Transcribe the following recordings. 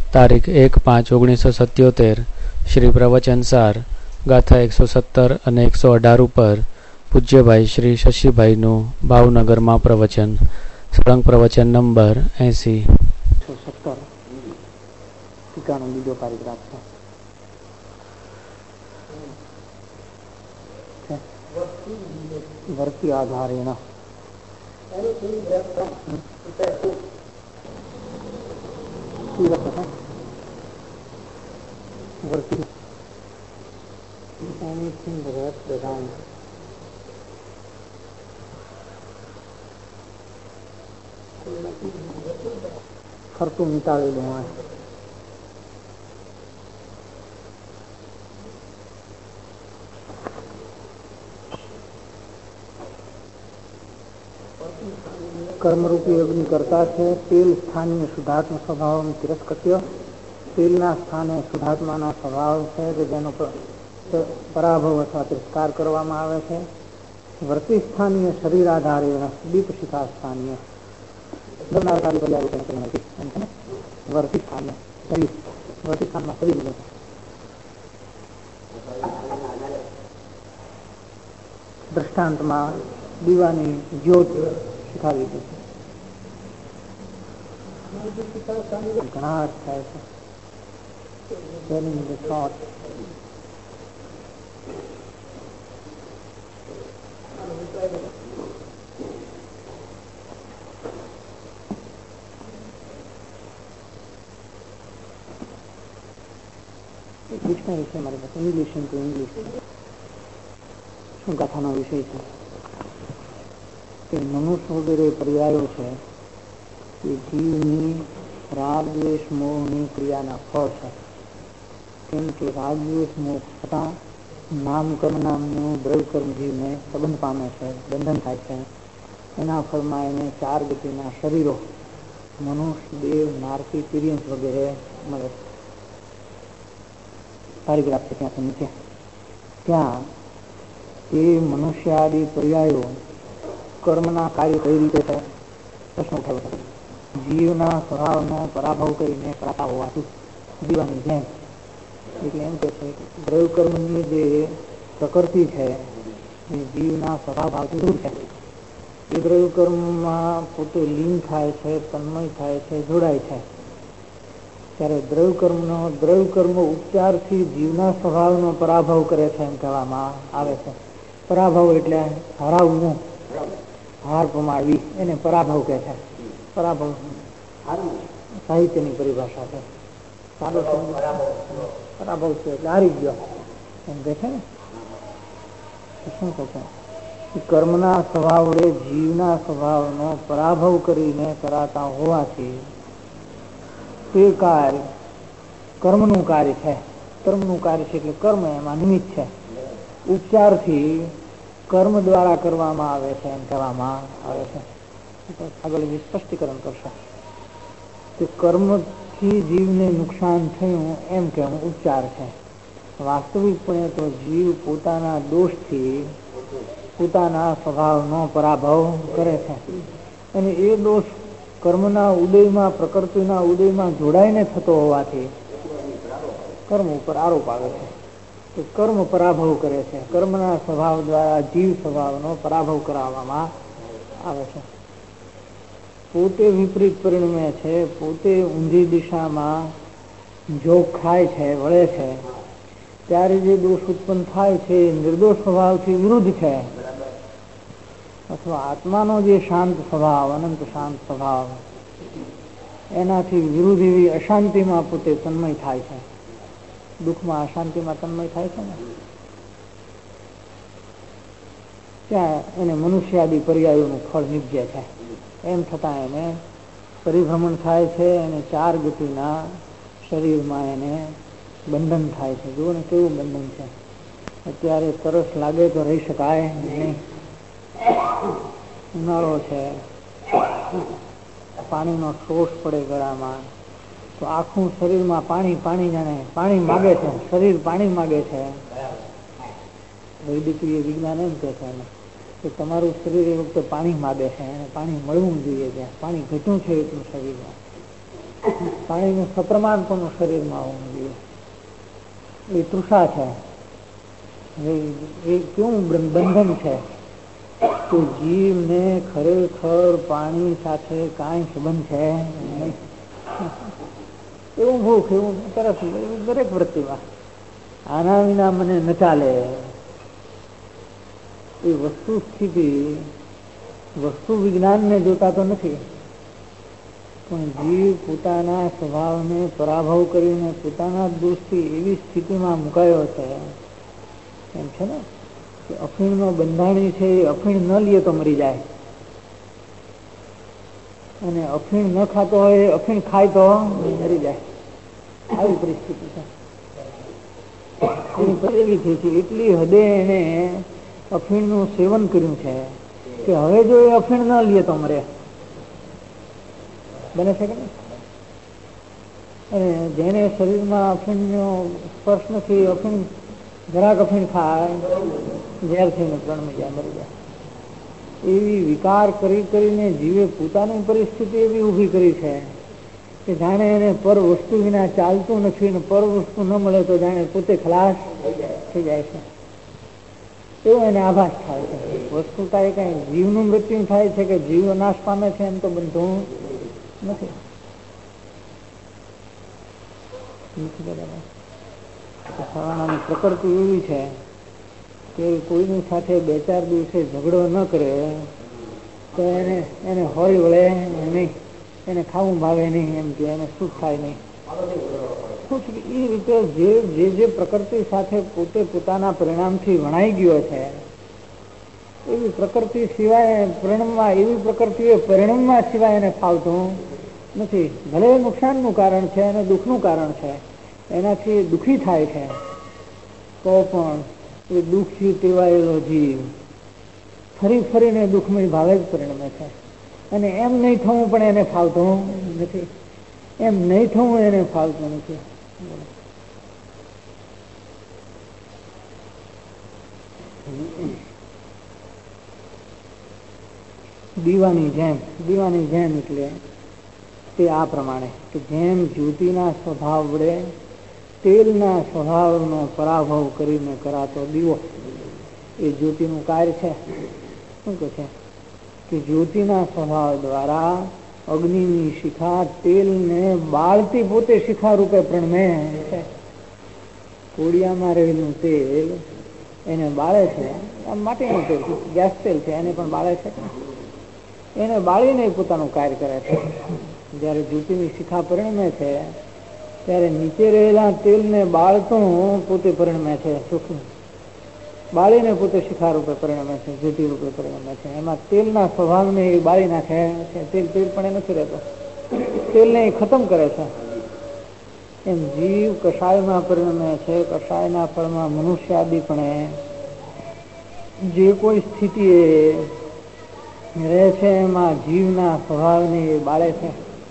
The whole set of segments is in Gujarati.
તારીખ 1/5/1977 શ્રી પ્રવચનસાર ગાથા 117 અને 118 ઉપર પૂજ્યભાઈ શ્રી શશીભાઈનું ભાવનગરમાં પ્રવચન. સળંગ પ્રવચન નંબર 80. 117 ટીકાનો બીજો પારિગ્રાફ છે. વર્તી આધારેણ વર્તી ફરતું નીતાળેલું હોય. કર્મરૂપી અગ્નિ કરતા છે. તેલ સ્થાનીય શુદ્ધાત્મા સ્વભાવ તિરસ્કૃત્ય. તેલના સ્થાને શુદ્ધાત્માનો સ્વભાવ છે કે જેનો પરાભવ અથવા તિરસ્કાર કરવામાં આવે છે. વર્તી સ્થાનીય શરીર આધારે દીપ શિખા સ્થાનીય વર્તી સ્થાનીય શરીર વર્તી સ્થાનમાં શરીર દ્રષ્ટાંતમાં દીવાની જ્યોત શીખાવી છે. ઘણા અર્થ થાય છે. ડિક્શનરી છે મારી પાસે, ઇંગ્લિશ ઇન્ટુ ઇંગ્લિશ. શું ગાથાનો વિષય છે કે મનુષ્ય વગેરે પર્યાયો છે કે જીવની રાગ દ્વેષ મોહની ક્રિયાના ફળ છે. કેમ કે રાગ દ્વેષ મોહ થતા નામકર્મ નામનું દ્રવ્યકર્મ જીવને સંબંધ પામે છે, બંધન થાય છે. એના ફળમાં એને 4 ગતિના શરીરો મનુષ્ય, દેવ, નારકી, તિર્યંસ વગેરે મળે છે. પારિગ્રાફ છે ત્યાંથી નીચે. ત્યાં એ મનુષ્ય આદિ પર્યાયો કર્મના કાર્ય કઈ રીતે છે પ્રશ્ન ઉઠાવ્યો છે. જીવના સ્વભાવનો પરાભવ કરીને કરાતા હોવાથી જીવવાની જેમ, એટલે એમ કે છે દ્રવ્ય કર્મની જે પ્રકૃતિ છે એ જીવના સ્વભાવ ભાવથી દૂર છે. એ દ્રવ્ય કર્મમાં પોતે લીન થાય છે, તન્મય થાય છે, જોડાય છે. ત્યારે દ્રવ્ય કર્મ ઉપચારથી જીવના સ્વભાવનો પરાભવ કરે છે એમ કહેવામાં આવે છે. પરાભવ એટલે હરાવવું, હાર પમાડવી, એને પરાભવ કહે છે. પરાભવ સાહિત્યની પરિભાષા છે. સારો પરાભવ છે એટલે હારી ગયો એમ કહે છે ને. શું કહે છે? કર્મના સ્વભાવ વડે જીવના સ્વભાવનો પરાભવ કરીને કરાતા હોવાથી તે કાર્ય કર્મનું કાર્ય છે. કર્મનું કાર્ય છે એટલે કર્મ એમાં નિમિત્ત છે. ઉપચારથી કર્મ દ્વારા કરવામાં આવે છે એમ કહેવામાં આવે છે. આગળ સ્પષ્ટીકરણ કરશે કે કર્મથી જીવને નુકસાન થયું એમ કહેવું ઉપચાર છે. વાસ્તવિકપણે તો જીવ પોતાના દોષથી પોતાના સ્વભાવનો પરાભવ કરે છે અને એ દોષ કર્મના ઉદયમાં, પ્રકૃતિના ઉદયમાં જોડાઈને થતો હોવાથી કર્મ ઉપર આરોપ આવે છે કે કર્મ પરાભવ કરે છે. કર્મના સ્વભાવ દ્વારા જીવ સ્વભાવનો પરાભવ કરાવવામાં આવે છે. પોતે વિપરીત પરિણમે છે, પોતે ઊંધી દિશામાં જોગ ખાય છે, વળે છે, ત્યારે જે દોષ ઉત્પન્ન થાય છે એ નિર્દોષ સ્વભાવથી વિરુદ્ધ છે. અથવા આત્માનો જે શાંત સ્વભાવ, અનંત શાંત સ્વભાવ, એનાથી વિરુદ્ધ એવી અશાંતિમાં પોતે તન્મય થાય છે. દુઃખમાં અશાંતિમાં તન્મય થાય છે ને, ત્યાં એને મનુષ્યાદિ પર્યાયોનું ફળ નીપજે છે. એમ છતાં એને પરિભ્રમણ થાય છે અને 4 ગતિના શરીરમાં એને બંધન થાય છે. જુઓ ને કેવું બંધન છે. અત્યારે તરસ લાગે તો રહી શકાય નહીં. ઉનાળો છે, પાણીનો શોષ પડે ગળામાં તો આખું શરીરમાં પાણી પાણી જાણે પાણી માગે છે, શરીર પાણી માગે છે. વૈદિક વિજ્ઞાન એમ કહે છે કે તમારું શરીર એ વખતે પાણી માગે છે અને પાણી મળવું જોઈએ. ત્યાં પાણી ઘટ્યું છે એટલું શરીરમાં પાણીનું સપ્રમાણ પણ શરીરમાં હોવું જોઈએ. એ તૃષા છે, એ કેવું બંધન છે કે જીવને ખરેખર પાણી સાથે કાંઈ સંબંધ છે નહીં. એવું ભૂખ, એવું તરસ, એવું દરેક વૃત્તિમાં આના વિના મને ન ચાલે. એ વસ્તુ સ્થિતિ વસ્તુ વિજ્ઞાનને જોતા તો નથી, પણ જીવ પોતાના સ્વભાવને પરાભવ કરીને પોતાના દોષથી એવી સ્થિતિમાં મુકાયો છે એમ છે ને કે અફીણનો બંધાણી છે એ અફીણ ન લે તો મરી જાય, અને અફીણ ન ખાતો હોય અફીણ ખાય તો મરી જાય. આવી પરિસ્થિતિ છે. એવી થઈ છે, એટલી હદે એને અફીણનું સેવન કર્યું છે કે હવે જો એ અફીણ ન લે તો મરે. બને છે કે નહીં? અને જેને શરીરમાં અફીણનો સ્પર્શ નથી, અફીણ જરાક અફીણ ખાય ઝેર થઈને પ્રાણમાં જાય, મરી જાય. એવી વિકાર કરીને જીવે પોતાની પરિસ્થિતિ એવી ઊભી કરી છે કે જાણે એને પર વસ્તુ વિના ચાલતું નથી, ને પર વસ્તુ ન મળે તો જાણે પોતે ખલાસ થઈ જાય છે એવો એને આભાસ થાય છે. વસ્તુતા એ કઈ જીવનું મૃત્યુ થાય છે કે જીવ નાશ પામે છે એમ તો બનતું નથી. પ્રકૃતિ એવી છે કે કોઈની સાથે 2-4 દિવસે ઝઘડો ન કરે તો એને હોળી વળે નહીં, એને ખાવું ભાવે નહીં, એમ કે એને સુખ થાય નહીં. શું છે કે એ રીતે જે પ્રકૃતિ સાથે પોતે પોતાના પરિણામથી વણાઈ ગયો છે એવી પ્રકૃતિ સિવાય પરિણામમાં, એવી પ્રકૃતિ પરિણામમાં સિવાય એને ફાવતું નથી. ભલે નુકસાનનું કારણ છે અને દુઃખનું કારણ છે, એનાથી દુઃખી થાય છે, તો પણ એ દુઃખથી ટેવાયેલો જીવ ફરીને દુઃખમય ભાવે જ પરિણમે છે. અને એમ નહીં થવું પણ એને ફાવતું નથી, એમ નહીં થવું એને ફાવતું નથી. દીવાની જેમ એટલે તે આ પ્રમાણે કે જેમ જ્યોતિના સ્વભાવ વડે તેલના સ્વભાવનો પરાભવ કરીને કરાતો દીવો, એ જ્યોતિનું કાર્ય છે. શું કહે છે કે જ્યોતિના સ્વભાવ દ્વારા અગ્નિની શિખા તેલને બાળતી પોતે શિખા રૂપે પ્રણમે છે. કોડિયામાં રહેલું તેલ એને બાળે છે, આમ માટીનું તેલ, ગેસ તેલ છે, એને પણ બાળે છે, એને બાળીને પોતાનું કાર્ય કરે છે. જ્યારે જ્યોતિની શિખા પરિણમે છે ત્યારે નીચે રહેલા તેલને બાળતું પોતે પરિણમે છે, સૂક્ષ્મ બાળીને પોતે શિખા રૂપે પરિણમે છે, જ્યોતિ રૂપે પરિણમે છે. એમાં તેલના સ્વભાવને એ બાળી નાખે છે. તેલ પણ એ નથી રહેતો, તેલને એ ખતમ કરે છે. એમ જીવ કષાયમાં પરિણમે છે. કષાયના ફળમાં મનુષ્ય આદિ પણ જે કોઈ સ્થિતિ રહે છે એમાં જીવના સ્વભાવને એ બાળે છે.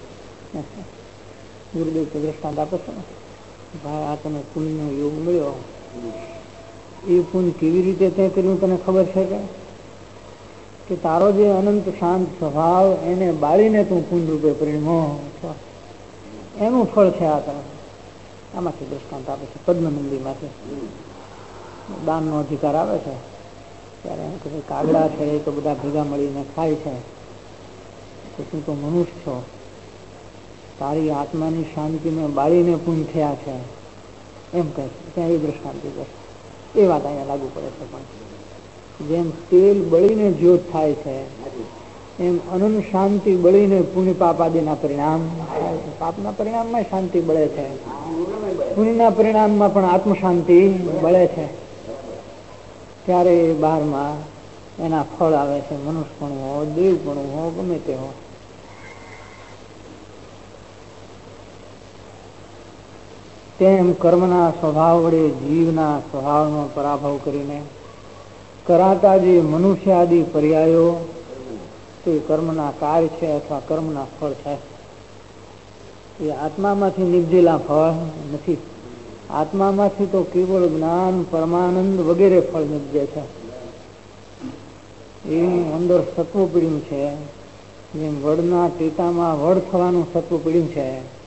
ગુરુદેવ તો દ્રષ્ટાંત આપે છે ને, ભાઈ આ તને પુણ્યનો યોગ મળ્યો, એ પુણ્ય કેવી રીતે તે કર્યું તને ખબર છે કે તારો જે અનંત શાંત સ્વભાવ એને બાળીને તું પુણ્ય રૂપે પરિણમો છો, એનું ફળ છે આ તને. આમાંથી દ્રષ્ટાંત આપે છે પદ્મનંદીમાંથી. દાનનો અધિકાર આવે છે ત્યારે એમ કે કાગડા છે એ તો બધા ભેગા મળીને ખાય છે, તો તું તો મનુષ્ય છો, તારી આત્માની શાંતિને બાળીને પુણ્ય થયા છે એમ કહે છે. ત્યાં એ દ્રષ્ટાંતિ કહે એ વાત અહીંયા લાગુ પડે છે. પણ જેમ તેલ બળીને જ્યોત થાય છે એમ અનંત શાંતિ બળીને પુણ્ય પાપ આદિના પરિણામ થાય છે. પાપના પરિણામમાં શાંતિ બળે છે, પુણ્યના પરિણામમાં પણ આત્મ શાંતિ બળે છે. ત્યારે એ બહારમાં એના ફળ આવે છે, મનુષ્યપણું હો, દેવપણું હો, ગમે તે હો. તેમ કર્મના સ્વભાવ વડે જીવના સ્વભાવનો પરાભવ કરીને કરાતા જે મનુષ્ય આદિ પર્યાયો તે કર્મના કાર્ય છે અથવા કર્મના ફળ છે. એ આત્મામાંથી નીપજેલા ફળ નથી. આત્મામાંથી તો કેવળ જ્ઞાન, પરમાનંદ વગેરે ફળ નીપજે છે. એ અંદર સત્વ પીડ્યું છે, જેમ વડના ટેટામાં વડ થવાનું સત્વ પીડ્યું છે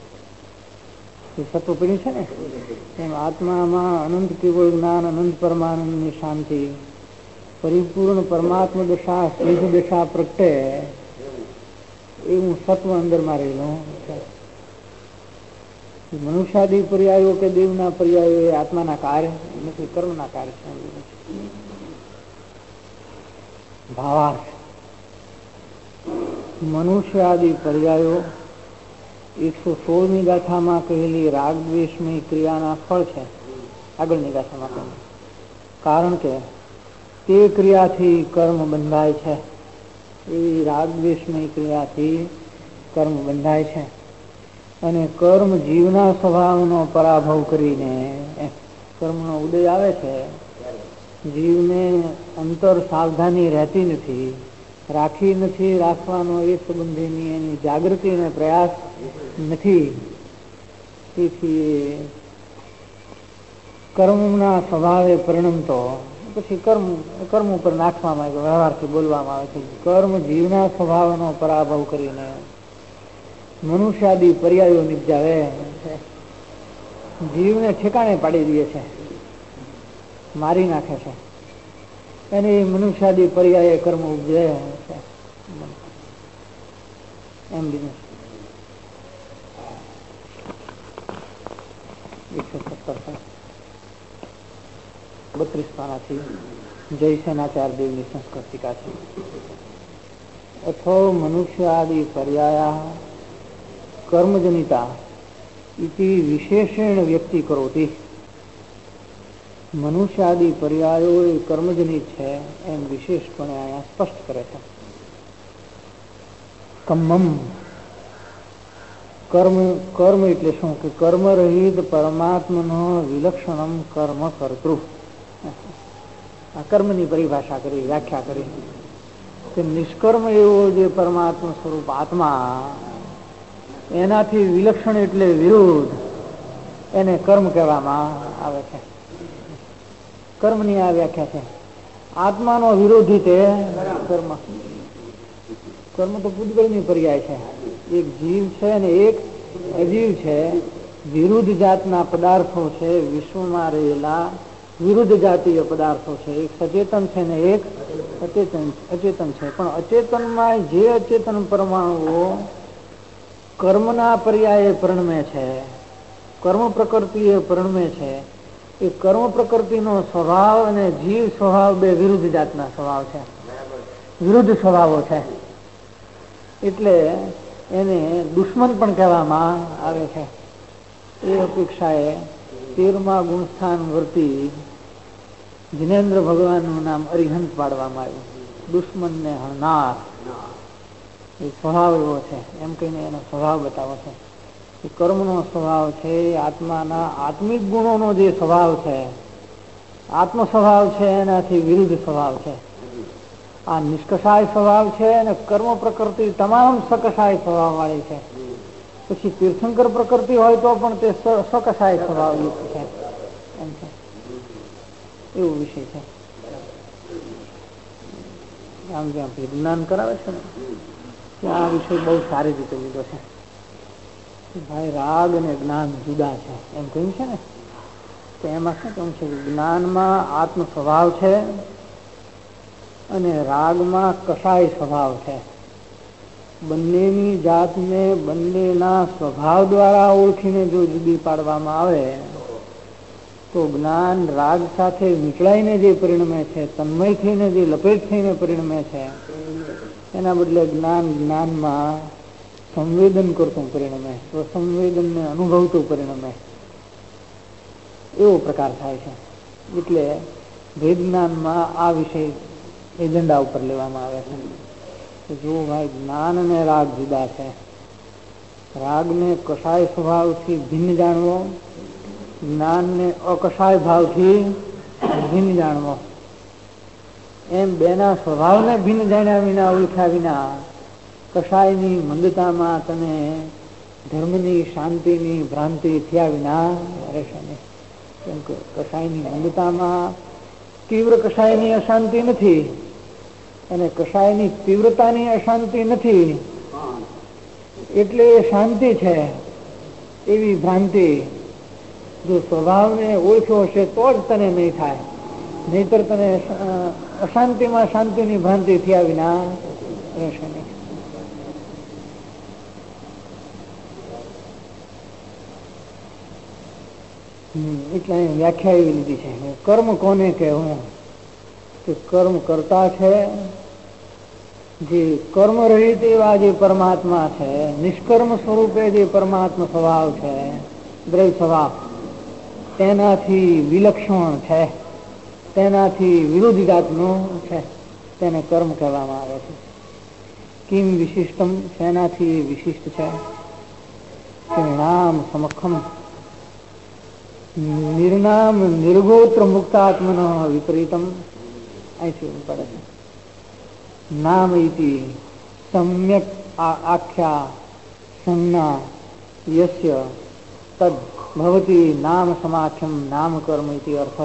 સત્વ પડ્યું છે ને એમ આત્મામાં અનંત કેવળ જ્ઞાન, અનંત પરમાનંદની શાંતિ, પરિપૂર્ણ પરમાત્મા દશા, સિદ્ધ દશા પ્રગટે એવું સત્વ અંદરમાં રહેલું છે. મનુષ્યાદી પર્યાયો કે દેવના પર્યાયો એ આત્માના કાર્ય નથી, કર્મના કાર્ય છે. ભાવાર્થ મનુષ્યાદી પર્યાયો 116મી ગાથામાં કહેલી રાગ દ્વેષની ક્રિયાના ફળ છે. આગળની ગાથામાં કહ્યું કારણ કે તે ક્રિયાથી કર્મ બંધાય છે. એવી રાગ દ્વેષની ક્રિયાથી કર્મ બંધાય છે અને કર્મ જીવના સ્વભાવનો પરાભવ કરીને કર્મનો ઉદય આવે છે. જીવને અંતર સાવધાની રહેતી નથી, રાખી નથી, રાખવાનો એ સંબંધીની એની જાગૃતિ અને પ્રયાસ નથી. તેથી કર્મના સ્વભાવે પરિણમતો પછી કર્મ ઉપર નાખવામાં આવે, વ્યવહારથી બોલવામાં આવે છે. કર્મ જીવના સ્વભાવનો પરાભવ કરીને મનુષ્યાદી પર્યાયો નિપજાવે, જીવને ઠેકાણે પાડી દે છે, મારી નાખે છે. એને મનુષ્યાદી પર્યાય કર્મ ઉપજે છે એમ બીજું 32 પાનાથી જય સેનાચાર્ય દેવની સંસ્કૃતિકા છે. અથો મનુષ્યાદી પર્યાયા કર્મજનિતા ઇતિ વિશેષેણ વ્યક્તિ કરોતી. મનુષ્યાદી પર્યાયો એ કર્મજનિત છે એમ વિશેષપણે અહીંયા સ્પષ્ટ કરે છે. કમ્મમ કર્મ એટલે શું કે કર્મ રહિત પરમાત્માનો વિલક્ષણમ કર્મ કર્તૃ. આ કર્મની પરિભાષા કરી, વ્યાખ્યા કરી કે નિષ્કર્મ એવો જે પરમાત્મા સ્વરૂપ આત્મા, એનાથી વિલક્ષણ એટલે વિરુદ્ધ, એને કર્મ કહેવામાં આવે છે. કર્મની આ વ્યાખ્યા છે. આત્માનો વિરોધી તે કર્મ. કર્મ તો પૂતગળની પર્યાય છે. એક જીવ છે અને એક અજીવ છે. વિરુદ્ધ જાતના પદાર્થો છે, વિશ્વમાં રહેલા વિરુદ્ધ જાતીય પદાર્થો છે. એક સચેતન છે ને એક અચેતન છે. પણ અચેતનમાં જે અચેતન પરમાણુઓ કર્મના પર્યાયે પરિણમે છે, કર્મ પ્રકૃતિએ પરિણમે છે, એ કર્મ પ્રકૃતિનો સ્વભાવ અને જીવ સ્વભાવ બે વિરુદ્ધ જાતના સ્વભાવ છે, વિરુદ્ધ સ્વભાવો છે. એટલે એને દુશ્મન પણ કહેવામાં આવે છે. એ અપેક્ષાએ 13મા ગુણસ્થાન વર્તી જિનેન્દ્ર ભગવાનનું નામ અરિહંત પાડવામાં આવ્યું. દુશ્મનને હણનાર એ સ્વભાવ એવો છે એમ કહીને એનો સ્વભાવ બતાવો છે. એ કર્મનો સ્વભાવ છે, આત્માના આત્મિક ગુણોનો જે સ્વભાવ છે, આત્મ સ્વભાવ છે, એનાથી વિરુદ્ધ સ્વભાવ છે. આ નિષ્કષાય સ્વભાવ છે અને કર્મ પ્રકૃતિ તમામ સકષાય સ્વભાવ વાળી છે. પછી તીર્થંકર પ્રકૃતિ હોય તો પણ તે સકષાય સ્વભાવ યુક્ત છે એમ છે. એવો વિષય છે. આમ જ્યાં વિજ્ઞાન કરાવે છે ને ત્યાં આ વિષય બહુ સારી રીતે લીધો છે. ભાઈ રાગ અને જ્ઞાન જુદા છે એમ કહ્યું છે ને, તો એમાં શું કહ્યું છે? જ્ઞાનમાં આત્મ સ્વભાવ છે અને રાગમાં કષાય સ્વભાવ છે. બંનેની જાતને બંનેના સ્વભાવ દ્વારા ઓળખીને જો જુદી પાડવામાં આવે તો જ્ઞાન રાગ સાથે વીંટળાઈને જે પરિણમે છે, તન્મય થઈને જે લપેટ થઈને પરિણમે છે, એના બદલે જ્ઞાનમાં સંવેદન કરતું પરિણમે, સંવેદનને અનુભવતું પરિણમે, એવો પ્રકાર થાય છે. એટલે ભેદ જ્ઞાનમાં આ વિષય એજન્ડા ઉપર લેવામાં આવે છે. જો ભાઈ જ્ઞાન અને રાગ જુદા છે, રાગને કષાય સ્વભાવથી ભિન્ન જાણવો, જ્ઞાનને અકષાય ભાવથી ભિન્ન જાણવો, એમ બેના સ્વભાવને ભિન્ન જાણ્યા વિના, ઓળખ્યા વિના કષાયની મંદતામાં તમે ધર્મની શાંતિની ભ્રાંતિ થયા વિના રહેશે નહીં. કેમ કે કષાયની મંદતામાં તીવ્ર કષાયની અશાંતિ નથી અને કષાયની તીવ્રતાની અશાંતિ નથી, એટલે એ શાંતિ છે એવી ભ્રાંતિ જો સ્વભાવને ઓળખ્યો હશે તો જ તને નહીં થાય, નહીતર તને અશાંતિમાં શાંતિની ભ્રાંતિ થયા વિના રહેશે નહીં. એટલે વ્યાખ્યા એવી લીધી છે, કર્મ કોને કહેવું? કે કર્મ કરતા છે જે કર્મ રહિત એવા જે પરમાત્મા છે, નિષ્કર્મ સ્વરૂપે જે પરમાત્મા સ્વભાવ છે, દ્રવ્ય સ્વભાવ, તેનાથી વિલક્ષણ છે, તેનાથી વિરોધિતાત્મક છે, તેને કર્મ કહેવામાં આવે છે. કિમ વિશિષ્ટમ, તેનાથી વિશિષ્ટ છે. નામ સમખમ, નિર્નામ નિર્ગોત્ર મુક્તાત્મનો વિપરીતમ. અહીંથી પડે છે નામ ઇતિ સમ્યક આખ્યા સંજ્ઞા યસ્ય તદ ભવતી નામ સમાખ્યમ નામ કર્મ ઇતિ અર્થ.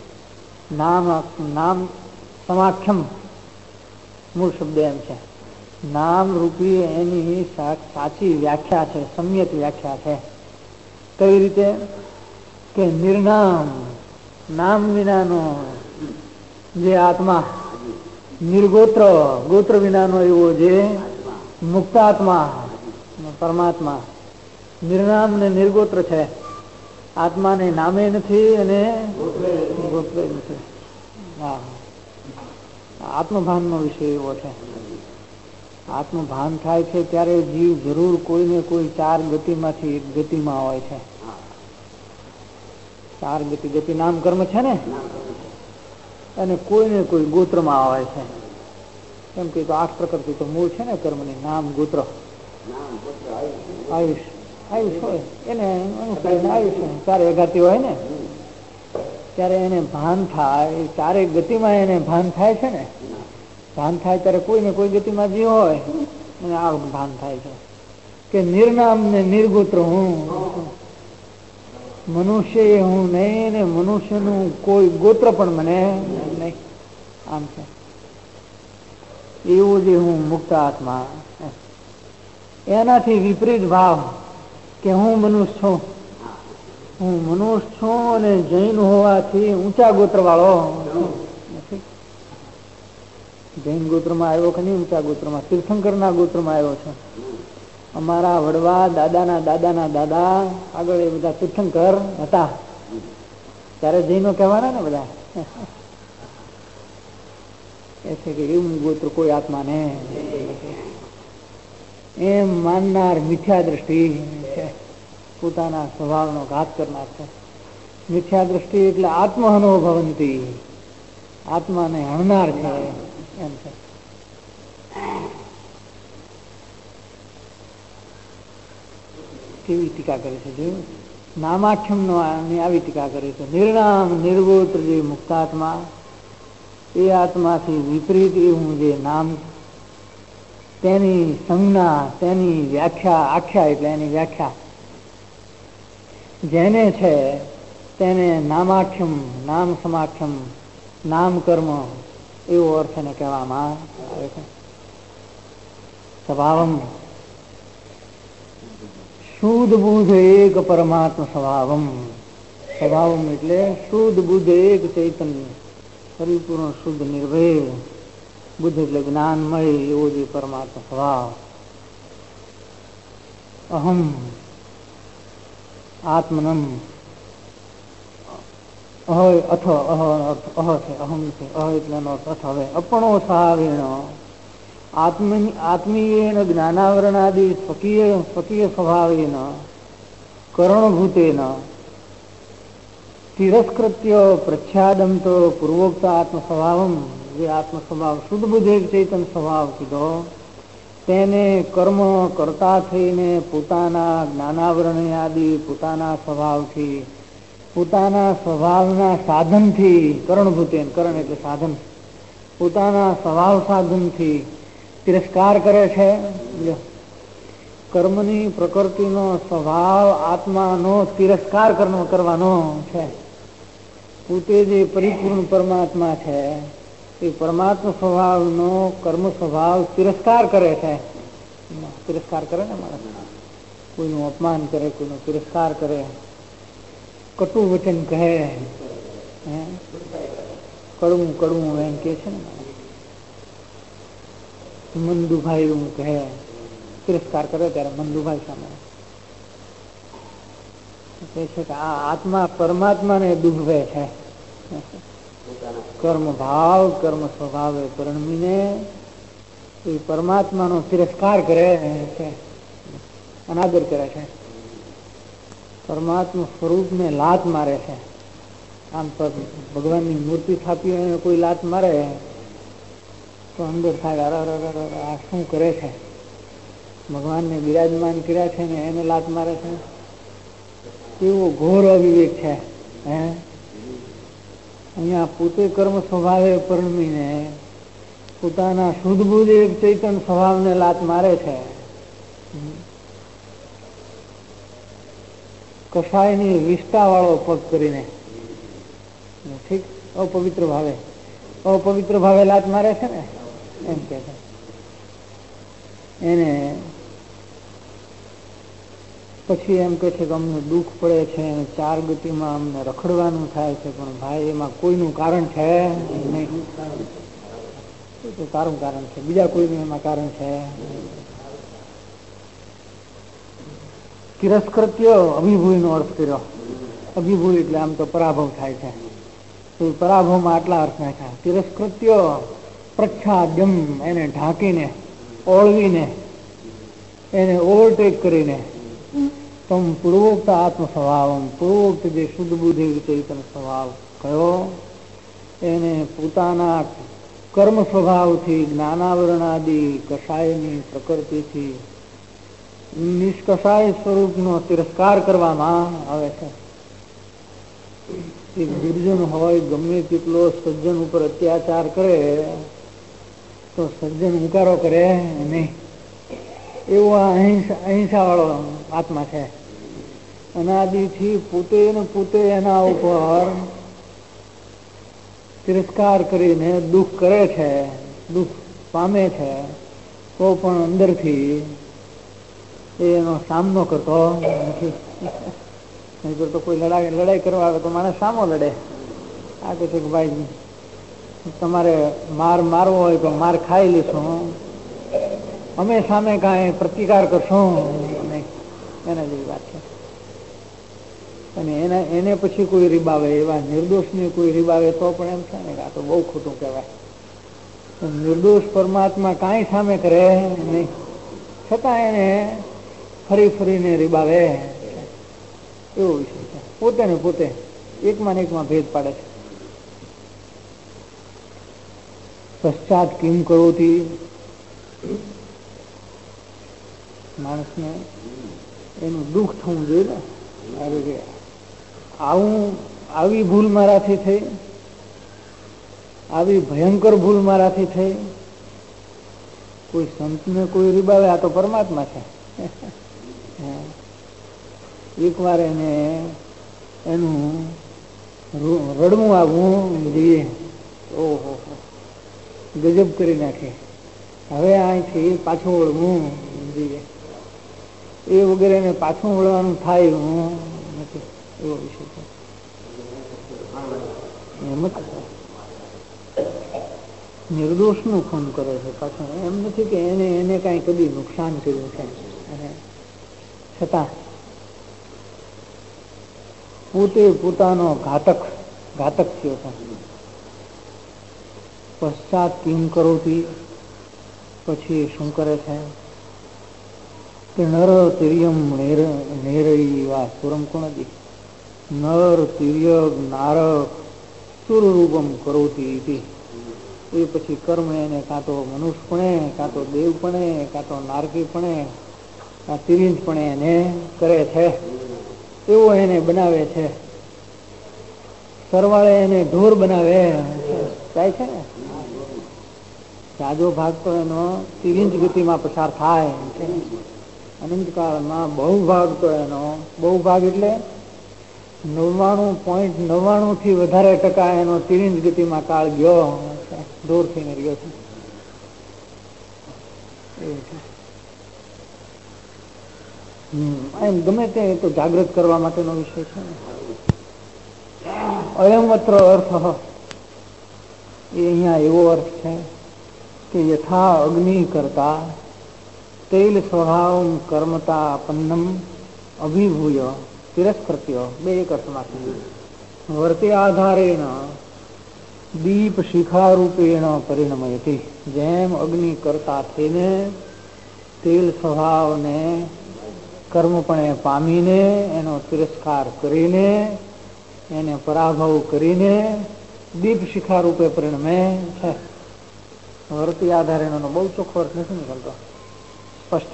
નામ સમાખ્યમ મૂળ શબ્દ એમ છે. નામ રૂપી એની સાચી વ્યાખ્યા છે, સમ્યક વ્યાખ્યા છે. કઈ રીતે? કે નિર્નામ, નામ વિનાનો જે આત્મા, નિર્ગોત્ર, ગોત્ર વિનાનો એવો જે મુક્તાત્મા પરમાત્મા, નિર્નામ ને નિર્ગોત્ર છે. આત્માને નામે નથી અને ગોત્રે નથી. આત્મભાનનો વિષય એવો છે. આત્મભાન થાય છે ત્યારે જીવ જરૂર કોઈને કોઈ ચાર ગતિમાંથી એક ગતિમાં હોય છે. ચાર ગતિ નામ કર્મ છે ને, અને કોઈને કોઈ ગોત્રમાં આવે છે. કેમ કે 8 પ્રકૃતિ તો મૂળ છે ને કર્મની. નામ, ગોત્ર, આયુષ હોય એને અનુસરીને આયુષ ચારે અઘાતી હોય ને, ત્યારે એને ભાન થાય. ચારે ગતિમાં એને ભાન થાય છે ને. ભાન થાય ત્યારે કોઈને કોઈ ગતિમાં જીવ હોય અને આ ભાન થાય છે કે નિર્નામ ને નિર્ગોત્ર હું, મનુષ્ય એ હું નહીં ને મનુષ્યનું કોઈ ગોત્ર પણ મને નહીં. આમ છે એવું જે હું મુક્ત આત્મા. એનાથી વિપરીત ભાવ કે હું મનુષ્ય છું, હું મનુષ્ય છું અને જૈન હોવાથી ઊંચા ગોત્ર વાળો નથી. જૈન ગોત્રમાં આવ્યો કે નહીં? ઊંચા ગોત્રમાં, તીર્થંકરના ગોત્રમાં આવ્યો છે. અમારા વડવા દાદાના દાદાના દાદા આગળ એ બધા તીર્થંકર હતા, ત્યારે જૈનો કહેવાના ને બધા. એ છે કે એવું ગોત્ર કોઈ આત્માને એમ માનનાર મિથ્યા દ્રષ્ટિ છે, પોતાના સ્વભાવનો ઘાત કરનાર છે. મિથ્યા દ્રષ્ટિ એટલે આત્મહનોભવંતી, આત્માને હણનાર છે એમ છે. કેવી ટીકા કરે છે જોયું? નામાખ્યમ નો આવી ટીકા કરે છે. નિર્નામ નિર્ગોત્ર જે મુક્તાત્મા, એ આત્માથી વિપરીત એવું જે નામ, તેની સંજ્ઞા, તેની વ્યાખ્યા, આખ્યા એટલે એની વ્યાખ્યા જેને છે તેને નામાખ્યમ, નામ સમાખ્યમ, નામ કર્મ એવો અર્થ એને કહેવામાં આવે છે. સ્વભાવમ, શુદ્ધ બુદ્ધ એક પરમાત્મા સ્વભાવમ. સ્વભાવમ એટલે શુદ્ધ બુદ્ધ એક ચૈતન્ય, પરિપૂર્ણ શુદ્ધ નિર્ભય. બુદ્ધ એટલે જ્ઞાનમય એવો જે પરમાત્મા સ્વભાવ. અહમ આત્મનમ, અથ અહ છે, અહમ છે, અહ એટલે અથ. હવે અપણો સાવેણ આત્મીયેન જ્ઞાનાવરણાદિ સ્વકીય સ્વભાવેન કરણભૂતેન તિરસ્કૃત્ય પ્રચ્છાદમ તો પૂર્વોક્ત આત્મ સ્વભાવમ, જે આત્મ સ્વભાવ શુદ્ધ બુદ્ધ એક ચૈતન્ય સ્વભાવ કીધો, તેને કર્મ કરતા થઈને પોતાના જ્ઞાનાવરણ આદિ પોતાના સ્વભાવથી, પોતાના સ્વભાવના સાધનથી, કરણભૂતેન, કરણ એટલે સાધન, પોતાના સ્વભાવ સાધનથી તિરસ્કાર કરે છે. કર્મની પ્રકૃતિનો સ્વભાવ આત્માનો તિરસ્કાર કરવાનો છે. પોતે જે પરિપૂર્ણ પરમાત્મા છે એ પરમાત્મા સ્વભાવનો કર્મ સ્વભાવ તિરસ્કાર કરે છે. તિરસ્કાર કરે ને માણસ, કોઈનું અપમાન કરે, કોઈનો તિરસ્કાર કરે, કટુ વચન કહે, કડવું કડવું એમ કે છે ને, મંદુભાઈ એવું કહે, તિરસ્કાર કરે ત્યારે મંદુભાઈ સામે કહે છે કે આ આત્મા પરમાત્માને દુભવે છે. કર્મ ભાવ કર્મ સ્વભાવે પરિણમીને એ પરમાત્માનો તિરસ્કાર કરે છે, અનાદર કરે છે, પરમાત્મા સ્વરૂપને લાત મારે છે. આમ પર ભગવાનની મૂર્તિ સ્થાપી હોય કોઈ લાત મારે તો અંદર થાય આ શું કરે છે, ભગવાનને બિરાજમાન કર્યા છે ને એને લાત મારે છે, કેવો ઘોર અવિવેક છે. અહીંયા પોતે કર્મ સ્વભાવે પરિણમીને પોતાના શુદ્ધ બુદ્ધ એક ચૈતન સ્વભાવને લાત મારે છે. કસાયની વિષ્ટા વાળો પગ કરીને ઠીક અપવિત્ર ભાવે લાત મારે છે ને એમ કે છે. એને પછી એમ કે છે કે અમને દુઃખ પડે છે, ચાર ગતિમાં અમને રખડવાનું થાય છે, પણ ભાઈ એમાં કોઈનું કારણ છે નહીં. તારું કારણ છે, બીજા કોઈનું એમાં કારણ છે. તિરસ્કૃત્ય અભિભૂય નો અર્થ કર્યો. અભિભૂય એટલે આમ તો પરાભવ થાય છે, તો પરાભવમાં આટલા અર્થ નાખ્યા. તિરસ્કૃત્ય પ્રચ્છાદ્યમ, એને ઢાંકીને ઓળવીને એને ઓવરટેક કરીને, તમ પૂર્વોક્ત આત્મ સ્વભાવ, પૂર્વોક્ત જે શુદ્ધ બુદ્ધિ ચૈતન્ય સ્વભાવ કયો એને પોતાના કર્મ સ્વભાવથી જ્ઞાનાવરણાદિ કષાયની પ્રકૃતિથી નિષ્કષાય સ્વરૂપનો તિરસ્કાર કરવામાં આવે છે. એક દુર્જન હોય ગમે તેટલો સજ્જન ઉપર અત્યાચાર કરે તો સજ્જન હુંકારો કરે નહીં, એવો અહિંસા વાળો આત્મા છે. અનાદિથી પોતે ને પોતે એના ઉપર તિરસ્કાર કરીને દુઃખ કરે છે, દુઃખ પામે છે, તો પણ અંદરથી એનો સામનો કરતો નથી. નહીં તો કોઈ લડાઈ કરવા આવે તો માણસ સામો લડે. આ કહે છે કે ભાઈ તમારે મારવો હોય તો માર ખાઈ લઈશું, અમે સામે કાંઈ પ્રતિકાર કરશું નહીં, એના જેવી વાત છે. અને એને પછી કોઈ રીબાવે, એવા નિર્દોષને કોઈ રીબાવે તો પણ એમ છે ને આ તો બહુ ખોટું કહેવાય. નિર્દોષ પરમાત્મા કાંઈ સામે કરે નહીં, છતાં એને ફરીને રીબાવે, એવો વિષય છે. પોતે ને પોતે એકમાં ને એકમાં ભેદ પાડે છે. પશ્ચાત કિમ કરોતી, માણસને એનું દુઃખ થવું જોઈએ ને, આવી ભૂલ મારાથી થઈ, આવી ભયંકર ભૂલ મારાથી થઈ. કોઈ સંતને કોઈ રીબાવે, આ તો પરમાત્મા છે. એક વાર એને એનું રડવું આવવું જોઈએ, ઓહો ગજબ કરી નાખે. હવે અહીંથી પાછું વળવું જોઈએ, એ વગેરે એને પાછું વળવાનું થાય હું નથી, એવો વિષય છે. એમ જ નિર્દોષ નું ખૂન કરે છે પાછું, એમ નથી કે એને કાંઈ કદી નુકસાન કર્યું છે, અને છતાં પોતે પોતાનો ઘાતક થયો છે. પશ્ચાત કિમ કરોતી, પછી શું કરે છે કે નર તિર્યમ નેરઈ વા સુરમ કોણદી, નર તિર્ય નારક સુરરૂપમ કરોતી. એ પછી કર્મ એને કાં તો મનુષ્યપણે, કાં તો દેવપણે, કાં તો નારકીપણે, કાં તિર્યંજપણે એને કરે છે, એવો એને બનાવે છે. સરવાળે એને ઢોર બનાવે થાય છે ને. જાજો ભાગ તો એનો તિર્યંજ ગતિમાં પસાર થાય છે. અનંતકાળમાં બહુ ભાગ એટલે 99.99 થી વધારે ટકા એનો તિર્યંજ ગતિમાં કાળ ગયો, ઢોર થઈને ગયો છે. એમ ગમે તે તો જાગૃત કરવા માટેનો વિષય છે ને. અયમત્ર અર્થ એ અહીંયા એવો અર્થ છે કે યથા અગ્નિ કરતા તૈલ સ્વભાવ કર્મતા આપન્નમ અભિભૂય તિરસ્કૃત્ય, બે એક અર્થમાં વર્તે આધારેણ દીપ શિખારૂપેણ પરિણમયતી. જેમ અગ્નિ કરતા થઈને તેલ સ્વભાવને કર્મપણે પામીને એનો તિરસ્કાર કરીને એને પરાભવ કરીને દીપ શિખા રૂપે પરિણમે છે. વર્તી આધારે એનો બહુ ચોખ્ખો અર્થ નથી નીકળતો સ્પષ્ટ.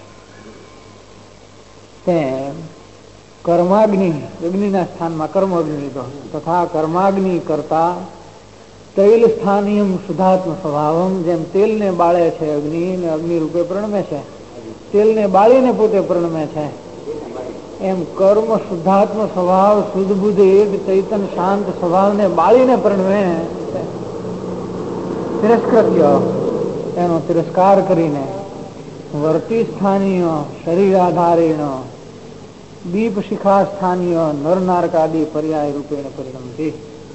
તેમ કર્માગ્નિ, અગ્નિના સ્થાનમાં કર્મ અગ્નિ લીધો, તથા કર્માગ્નિ કરતા તૈલ સ્થાનીયમ શુદ્ધાત્મ સ્વભાવમ, જેમ તેલને બાળે છે અગ્નિ ને અગ્નિ રૂપે પરિણમે છે, તેલને બાળીને પોતે પરિણમે છે, એમ કર્મ શુદ્ધાત્મ સ્વભાવ શુદ્ધ બુદ્ધ એક ચૈતન શાંત સ્વભાવને બાળીને પરિણમે છે. તિરસ્કૃત્ય, એનો તિરસ્કાર કરીને વર્તી સ્થાનીય શરીર આધારેણ દીપ શિખા સ્થાનીય નર નારકાદી પર્યાય રૂપેણ પરિણમતી.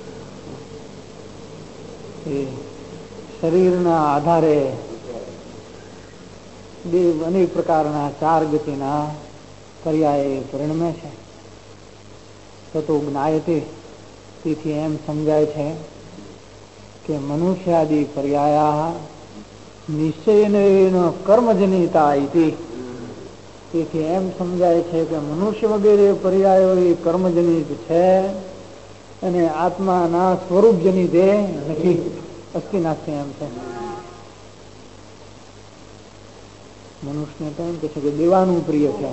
શરીરના આધારે અનેક પ્રકારના ચાર ગતિના પર્યાય પરિણમે છે. તતો જ્ઞાયતે, તેથી એમ સમજાય છે કે મનુષ્યાદિ પર્યાયા નિશ્ચયન કર્મજનિતા ઇતિ. તેથી એમ સમજાય છે કે મનુષ્ય વગેરે પર્યાયો એ કર્મજનિત છે અને આત્માના સ્વરૂપજનિત એ નથી. અસ્થિ નાસ્તિ એમ છે. મનુષ્યને તો એમ કે છે કે દેવાનું પ્રિય છે,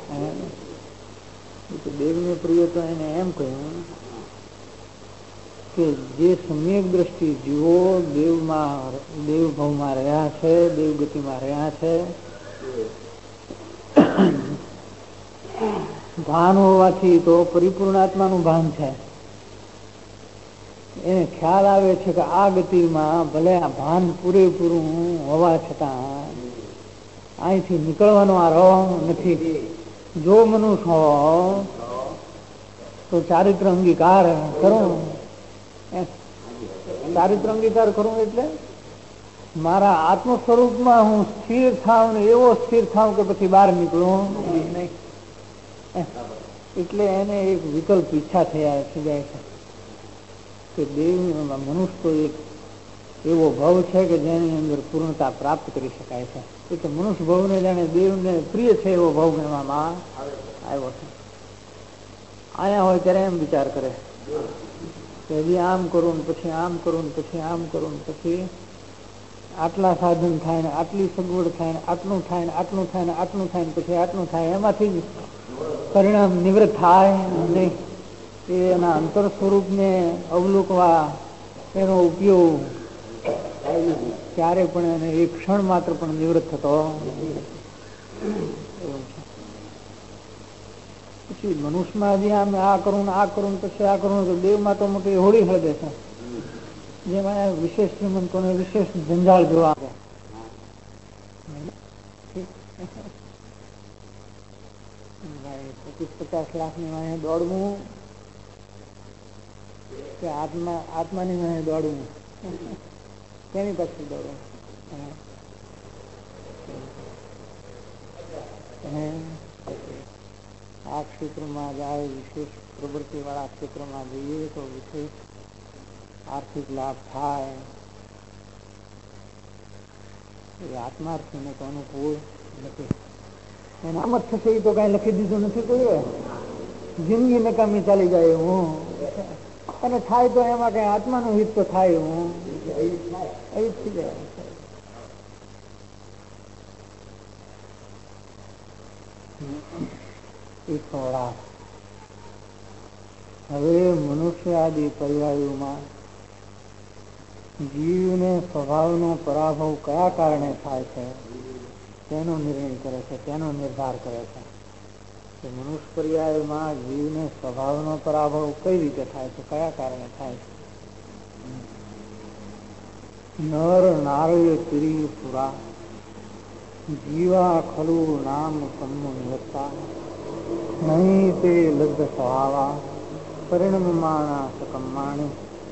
દેવને પ્રિય તો એને એમ કહ્યું કે જે સમ્યક દ્રષ્ટિ જીવો દેવભાવમાં રહ્યા છે, દેવગતિમાં રહ્યા છે, ભાન હોવાથી તો પરિપૂર્ણ આત્માનું ભાન છે. એને ખ્યાલ આવે છે કે આ ગતિમાં ભલે આ ભાન પૂરેપૂરું હોવા છતાં અહીંથી નીકળવાનો આ રહો નથી. જો મનુષ્ય હો તો ચારિત્ર અંગીકાર કરું. ચારિત્ર અંગીકાર કરું એટલે મારા આત્મ સ્વરૂપમાં હું સ્થિર થાવ ને એવો સ્થિર થાવ કે પછી બહાર નીકળું નહીં. એટલે એને એક વિકલ્પ ઈચ્છા થઈ જાય છે કે દેવ મનુષ્ય તો એક એવો ભાવ છે કે જેની અંદર પૂર્ણતા પ્રાપ્ત કરી શકાય છે. એટલે મનુષ્ય ભાવને જાણે દેવને પ્રિય છે એવો ભાવ ગણવામાં આવ્યો છે. આયા હોય ત્યારે એમ વિચાર કરે કે હજી આમ કરું, પછી આમ કરું, પછી આમ કરું, પછી આટલા સાધન થાય ને આટલી સગવડ થાય ને આટલું થાય ને આટલું થાય ને આટલું થાય ને પછી આટલું થાય, એમાંથી જ પરિણામ નિવૃત્ત થાય નહીં. એના અંતર સ્વરૂપને અવલોકવા એનો ઉપયોગ ક્યારે પણ એને એક ક્ષણ માત્ર પણ નિવૃત્ત થતો પછી મનુષ્યમાં હજી આમ આ કરું આ કરું પછી આ કરું તો દેવમાં તો મોટી હોળી હળગે છે, જેમાં વિશેષ શ્રીમંતોને વિશેષ જંજાળ જોવા આવે. 25-50 લાખની વાંહે દોડવું કે આત્માની વાંહે દોડવું, તેની પાછળ દોડવું. આ ક્ષેત્રમાં જાય, વિશેષ પ્રવૃત્તિ વાળા ક્ષેત્રમાં જઈએ તો વિશેષ આર્થિક લાભ થાય. એ આત્માર્થીને તો અનુકૂળ નથી. એને આમ જ થશે એ તો કઈ લખી દીધું નથી કોઈ. જિંદગી નકામી ચાલી જાય હું, અને થાય તો એમાં કઈ આત્માનું હિત તો થાય હું એ થઈ જાય. હવે મનુષ્ય આદિ પર્યાયોમાં જીવને સ્વભાવનો પરાભવ કયા કારણે થાય છે તેનો નિર્ણય કરે છે, તેનો નિર્ધાર કરે છે કે મનુષ્ય પર્યાયમાં જીવને સ્વભાવનો પરાભવ કઈ રીતે થાય છે, કયા કારણે થાય છે. નર નારય તિરી પુરા જીવા ખલુ નામ કન્મુ નિવત્તા નહીં તે લબ્ધ સ્વભાવા પરિણમ માણા સકમ માણી.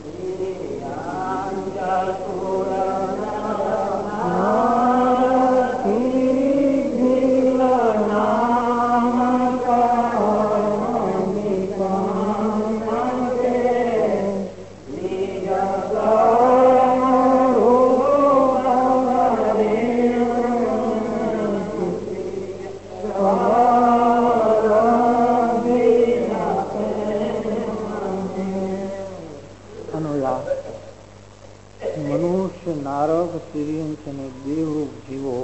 મનુષ્ય, નારક, તિર્યંસ અને દેવરૂપ જીવો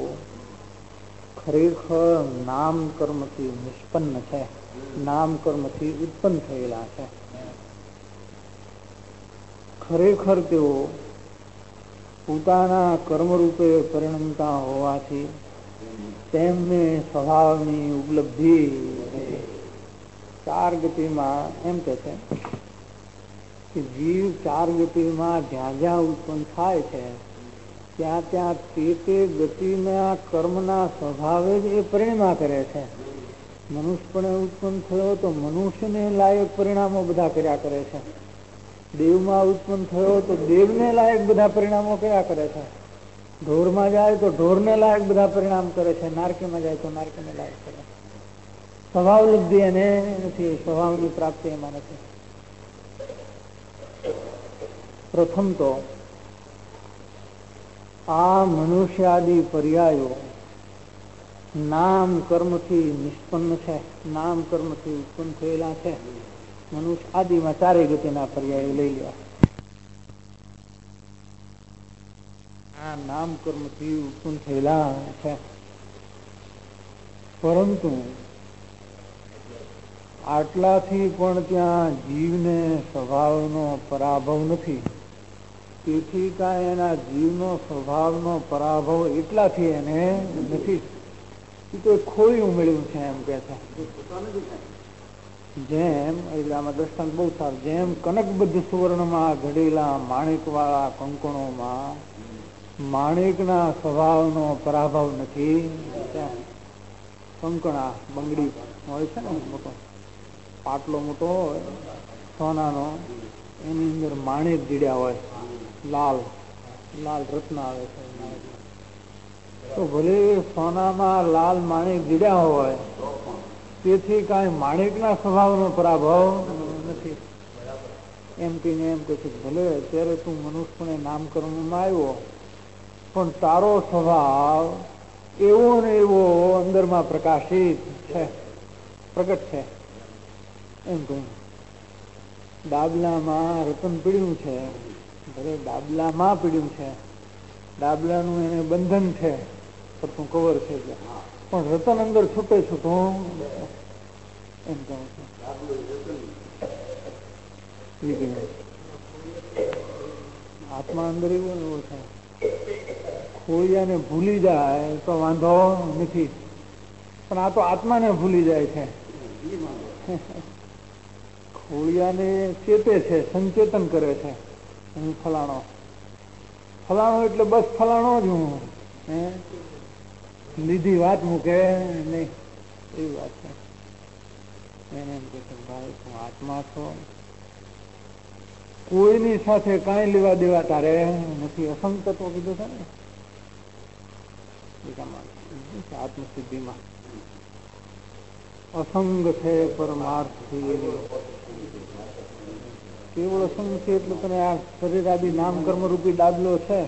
ખરેખર નામ કર્મથી નિષ્પન્ન છે, નામ કર્મથી ઉત્પન્ન થયેલા છે. ખરેખર તેઓ પોતાના કર્મરૂપે પરિણમતા હોવાથી તેમને સ્વભાવની ઉપલબ્ધિ ચાર ગતિમાં એમ કે છે કે જીવ ચાર ગતિમાં જ્યાં જ્યાં ઉત્પન્ન થાય છે ત્યાં ત્યાં તે ગતિના કર્મના સ્વભાવે જ એ પરિણમા કરે છે. મનુષ્ય પણ ઉત્પન્ન થયો તો મનુષ્યને લાયક પરિણામો બધા કર્યા કરે છે. દેવમાં ઉત્પન્ન થયો તો દેવને લાયક બધા પરિણામો કર્યા કરે છે. ઢોરમાં જાય તો ઢોરને લાયક બધા પરિણામ કરે છે. નારકીમાં જાય તો નારકીને લાયક કરે. સ્વભાવ લબ્ધિ એને નથી, સ્વભાવની પ્રાપ્તિ એમાં નથી. પ્રથમ તો આ મનુષ્યાદિ પર્યાયો નામ કર્મથી નિષ્પન્ન છે, નામ કર્મથી ઉત્પન્ન થયેલા છે. મનુષ્ય આદિમાં ચારે ગતિના પર્યાયો લઈ લ્યો. આ નામ કર્મથી ઉત્પન્ન થયેલા છે, પરંતુ આટલાથી પણ ત્યાં જીવને સ્વભાવનો પરાભવ નથી. તેથી કાંઈ એના જીવનો સ્વભાવનો પરાભવ એટલાથી એને નથી. એ તો ખોઈ ઉમેર્યું છે એમ કે છે. જેમ એટલે આમાં દ્રષ્ટાંત બહુ સારું. જેમ કનકબદ્ધ સુવર્ણમાં ઘડેલા માણેકવાળા કંકણોમાં માણેકના સ્વભાવનો પરાભવ નથી. કંકણા બંગડી હોય છે ને, મોટો પાટલો મોટો હોય સોનાનો, એની અંદર માણેક જીડ્યા હોય, લાલ લાલ રત્ન આવે છે. તો ભલે સોનામાં લાલ માણેક જીડ્યા હોય, તેથી કાંઈ માણેકના સ્વભાવનો પરાભવ નથી. એમ કહીને એમ કહે છે ભલે અત્યારે તું મનુષ્યને નામકરણમાં આવ્યો, પણ તારો સ્વભાવ એવો ને એવો અંદરમાં પ્રકાશિત છે, પ્રગટ છે. એમ કહ્યું ડાબલામાં રતન પીડ્યું છે, ભલે ડાબલામાં પીડ્યું છે, ડાબલાનું એને બંધન છે, પડતું કવર છે, પણ રતન અંદર છૂટે છૂટું એમ કહું છું. આત્મા અંદર એવું ને એવું છે. ખોડિયાને ભૂલી જાય તો વાંધો નથી, પણ આ તો આત્માને ભૂલી જાય છે. ખોડિયાને ચેતે છે, સંચેતન કરે છે. હું ફલાણો ફલાણો એટલે બસ ફલાણો જ હું, લીધી વાત મૂકે નહીં, એવી વાત છે. એને એમ કે ભાઈ તું આત્મા છો, કોઈની સાથે કાંઈ લેવા દેવા તારે નથી. અસંગ તત્વ કીધું છે ને આત્મસિદ્ધિમાં. અસંગ છે પરમાર્થથી. કેવળ અસંગ છે એટલે તને આ શરીર આદિ નામ કર્મ રૂપી ડાબલો છે.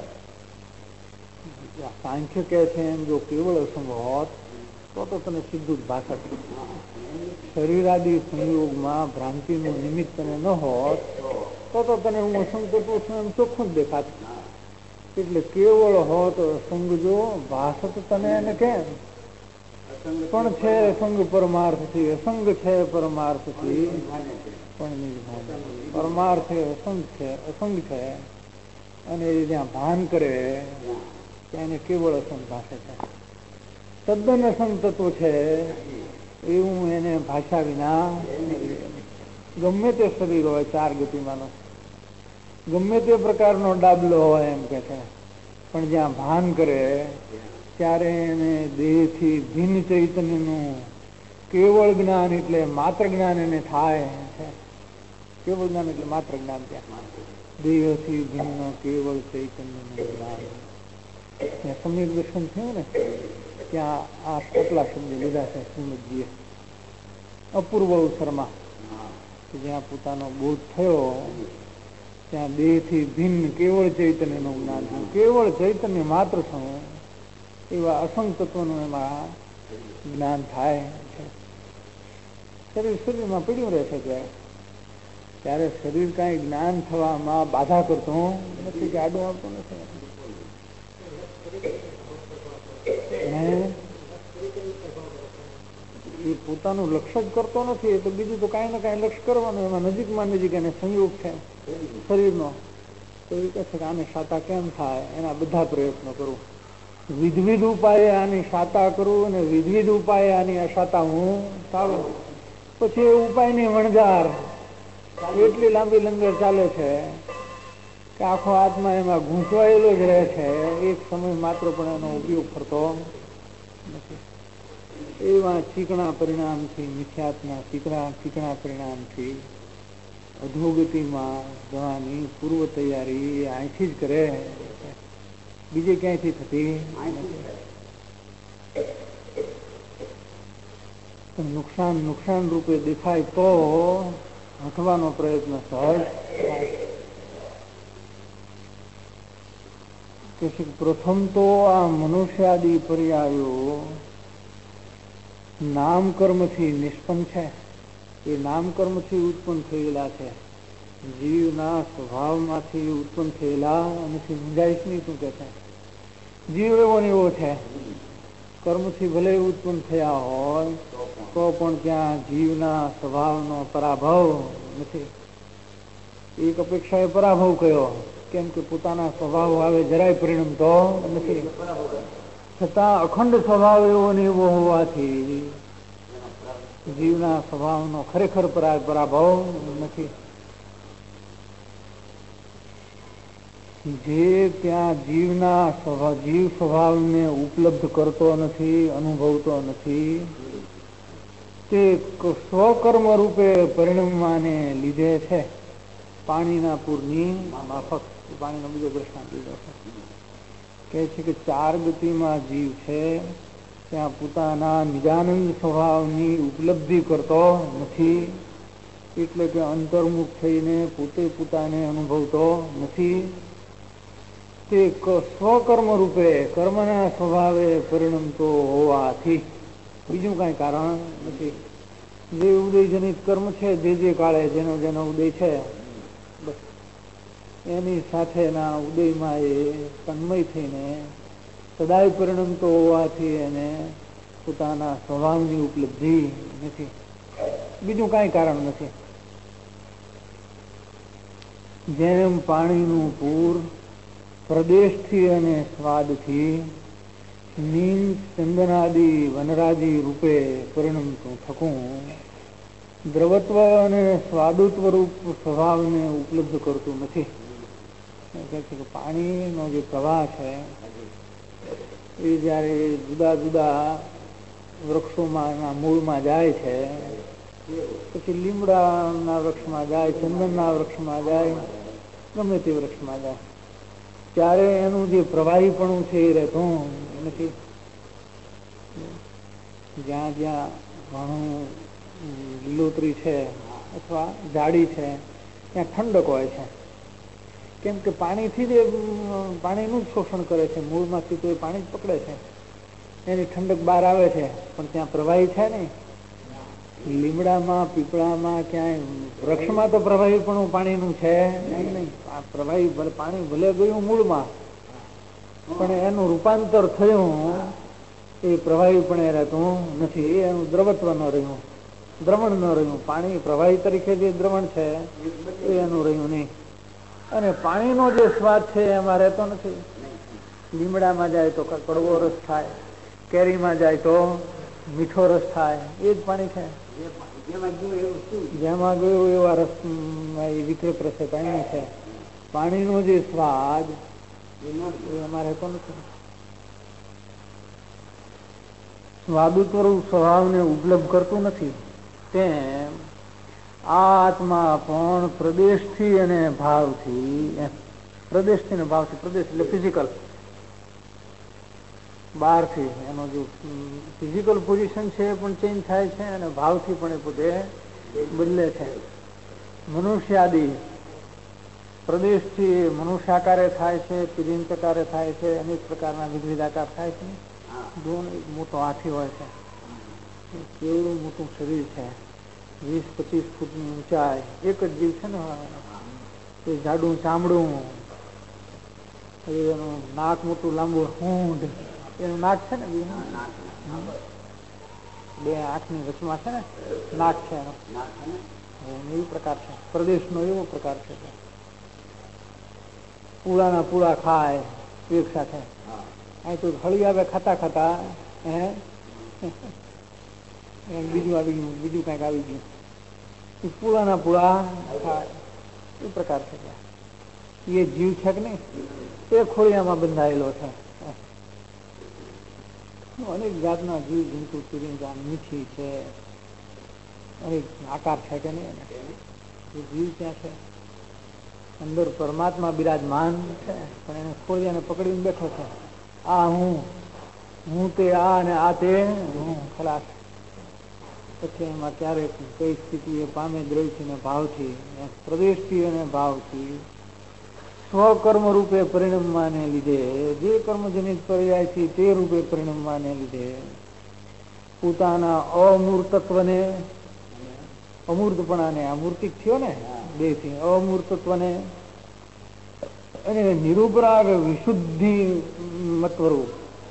સાંખ્ય કહે છે એમ જો કેવળ અસંગ હોત તો તને સીધું જ ભાષા. શરીર આદિ સંયોગમાં ભ્રાંતિનું નિમિત્ત તને ન હોત તો તને હું અસંગ તત્વ છું એમ ચોખ્ખું જ દેખાત. એટલે કેવળ હોત અસંગ જો ભાષત તને એને કેમ પણ છે અસંગ પરમાર્થથી. અસંગ છે પરમાર્થથી પણ પરમાર્થ અસંગ છે અને એ જ્યાં ભાન કરે ત્યાં એને કેવળ અસંગ ભાષે છે. તદ્દન અસંગ તત્વ છે એવું એને ભાષા વિના ગમે તે શરીર હોય, ચાર ગતિમાંનો ગમે તે પ્રકારનો ડાબલો હોય એમ કે છે, પણ જ્યાં ભાન કરે ત્યારે એને દેહથી ભિન્ન ચૈતન્યનું કેવળ જ્ઞાન એટલે માત્ર જ્ઞાન એને થાય છે. કેવળ જ્ઞાન એટલે માત્ર જ્ઞાન. ત્યાં દેહથી ભિન્ન કેવળ ચૈતન્યનું જ્ઞાન. ત્યાં સમ્યક દર્શન થયું ને, ત્યાં આ આટલા શબ્દો લીધા છે શ્રીમદજીએ અપૂર્વ અવસરમાં, જ્યાં પોતાનો બોધ થયો ત્યાં દેહથી ભિન્ન કેવળ ચૈતન્યનું જ્ઞાન થયું. કેવળ ચૈતન્ય માત્ર થયું એવા અસંગ તત્વનું એમાં જ્ઞાન થાય છે. શરીરમાં પડ્યું રહે છે ત્યારે શરીર કાંઈ જ્ઞાન થવામાં બાધા કરતું નથી કે આડું આવતું નથી. એ પોતાનું લક્ષ્ય જ કરતો નથી, તો બીજું તો કાંઈ ને કાંઈ લક્ષ્ય કરવાનું. એમાં નજીકમાં નજીક એને સંયોગ છે શરીરનો, તો એ કહે છે કે આને સાતા કેમ થાય, એના બધા પ્રયત્નો કરું, વિધવિધ ઉપાયે આની સાતા કરું અને વિધવિધ ઉપાયે આની અસાતા હું ચાલું. પછી એ ઉપાયની વણઝાર એટલી લાંબી લંગર ચાલે છે કે આખો આત્મા એમાં ગૂંચવાયેલો જ રહે છે. એક સમય માત્ર પણ એનો ઉપયોગ કરતો નથી. એવા ચીકણા પરિણામથી, મિથ્યાત્મા ચીકણા પરિણામથી અધોગતિમાં જવાની પૂર્વ તૈયારી અહીંથી જ કરે, બીજે ક્યાંયથી થતી નથી. નુકસાન રૂપે દેખાય તો હટવાનો પ્રયત્ન સહજ થાય. પ્રથમ તો આ મનુષ્યાદિ પર્યાયો નામકર્મથી નિષ્પન્ન છે. એ નામકર્મથી ઉત્પન્ન થયેલા છે, જીવના સ્વભાવમાંથી ઉત્પન્ન થયેલા નથી. મુંજાઈશ નહીં શું કે છે, જીવ એવો ને એવો છે. કર્મથી ભલે ઉત્પન્ન થયા હોય તો પણ ત્યાં જીવના સ્વભાવનો પરાભવ નથી. એક અપેક્ષાએ પરાભવ કયો, કેમ કે પોતાના સ્વભાવ આવે જરાય પરિણમતો નથી. છતાં અખંડ સ્વભાવ એવો ને એવો હોવાથી જીવના સ્વભાવનો ખરેખર પરાભવ નથી. જે ત્યાં જીવના જીવ સ્વભાવને ઉપલબ્ધ કરતો નથી, અનુભવતો નથી, તે સ્વકર્મ રૂપે પરિણમવાને લીધે છે. પાણીના પૂરની માફક, પાણીનો બીજો દ્રષ્ટાંત લીધો છે. કહે છે કે 4 ગતિમાં જીવ છે ત્યાં પોતાના નિજાનંદ સ્વભાવની ઉપલબ્ધિ કરતો નથી. એટલે કે અંતર્મુખ થઈને પોતે પોતાને અનુભવતો નથી. તે સ્વકર્મ રૂપે કર્મના સ્વભાવે પરિણમતો હોવાથી, બીજું કાંઈ કારણ નથી. જે ઉદયજનિત કર્મ છે, જે કાળે જેનો ઉદય છે, બસ એની સાથેના ઉદયમાં એ તન્મય થઈને સદાય પરિણમતો હોવાથી એને પોતાના સ્વભાવની ઉપલબ્ધિ નથી. બીજું કાંઈ કારણ નથી. જેમ પાણીનું પૂર પ્રદેશથી અને સ્વાદથી નીમ ચંદનાદિ વનરાજી રૂપે પરિણમતું થકું દ્રવત્વ અને સ્વાદુત્વ રૂપ સ્વભાવને ઉપલબ્ધ કરતું નથી. પાણીનો જે પ્રવાહ છે એ જ્યારે જુદા જુદા વૃક્ષોમાં મૂળમાં જાય છે, પછી લીમડાના વૃક્ષમાં જાય, ચંદનના વૃક્ષમાં જાય, ગમે તે વૃક્ષમાં જાય, ત્યારે એનું જે પ્રવાહીપણું છે એ રહેતું નથી. જ્યાં જ્યાં ઘણું લીલોતરી છે અથવા જાડી છે ત્યાં ઠંડક હોય છે. કેમ કે પાણીથી જ પાણીનું જ શોષણ કરે છે, મૂળમાંથી તો એ પાણી જ પકડે છે, એની ઠંડક બહાર આવે છે. પણ ત્યાં પ્રવાહી છે નહીં. લીમડામાં, પીપળામાં, ક્યાંય વૃક્ષમાં તો પ્રવાહીપણું પાણીનું છે નહીં. આ પ્રવાહી પાણી ભલે ગયું મૂળમાં, પણ એનું રૂપાંતર થયું એ પ્રવાહી પણ રહેતું નથી. એનું દ્રવત્વ ન રહ્યું, દ્રવણ ન રહ્યું. પાણી પ્રવાહી તરીકે જે દ્રવણ છે એ એનું રહ્યું નહીં. અને પાણીનો જે સ્વાદ છે એમાં રહેતો નથી. લીમડામાં જાય તો કડવો રસ થાય, કેરીમાં જાય તો મીઠો રસ થાય. એ જ પાણી છે. જેમાં ગયો એવા રસ વિકૃત રસે પાણી છે. પાણીનો જે સ્વાદ એમાં રહેતો નથી. સ્વાદુત્વરૂપ સ્વભાવને ઉપલબ્ધ કરતું નથી, તેમ આ આત્મા પણ પ્રદેશથી અને ભાવથી, પ્રદેશથી અને ભાવથી, પ્રદેશ એટલે ફિઝિકલ, બહારથી એનો જે ફિઝિકલ પોઝિશન છે એ પણ ચેન્જ થાય છે અને ભાવથી પણ એ પોતે બદલે છે. મનુષ્યાદિ પ્રદેશથી મનુષ્યાકારે થાય છે, તિર્યંકારે થાય છે, અનેક પ્રકારના વિવિધ આકાર થાય છે. એક મોટો હાથી હોય છે, કેવડું મોટું શરીર છે, 20-25 ફૂટની ઊંચાઈ, એક જ જીવ છે ને, એ જાડું ચામડું, એનું નાક મોટું લાંબુ, સૂંઢ, એનું નાક છે ને, બે આંખની વચમાં છે ને નાક છે એનો, એવો પ્રકાર છે, પ્રદેશનો એવો પ્રકાર છે. પૂળાના પૂળા ખાય એક સાથે, અહીં તો હળી આવે ખાતા ખાતા બીજું આવી ગયું, બીજું કંઈક આવી ગયું, પૂળાના પૂળા ખાય એ પ્રકાર છે. એ જીવ છે કે નહીં, એ ખોળિયામાં બંધાયેલો છે. અનેક જાતના જીવ જંતુ, તિરંગા, મીઠી છે, અનેક આકાર છે કે નહીં, એ જીવ ક્યાં છે? અંદર પરમાત્મા બિરાજમાન છે, પણ એને ખોળિયાને પકડીને બેઠો છે. આ હું તે આ અને આ તે હું, ખલાસ. પછી એમાં ક્યારેક કઈ સ્થિતિ એ પામે દ્રવ્યથી ને ભાવથી, પ્રદેશથી અને ભાવથી, સ્વકર્મ રૂપે પરિણમવાને લીધે, જે કર્મજનિત પર્યાયથી તે રૂપે પરિણમવાને લીધે પોતાના અમૂર્તત્વને, અમૂર્તપણાને, અમૂર્તિક થયો ને દેહથી, અમૂર્તત્વને અને નિરુપરાગ વિશુદ્ધિ મત્વરૂપ,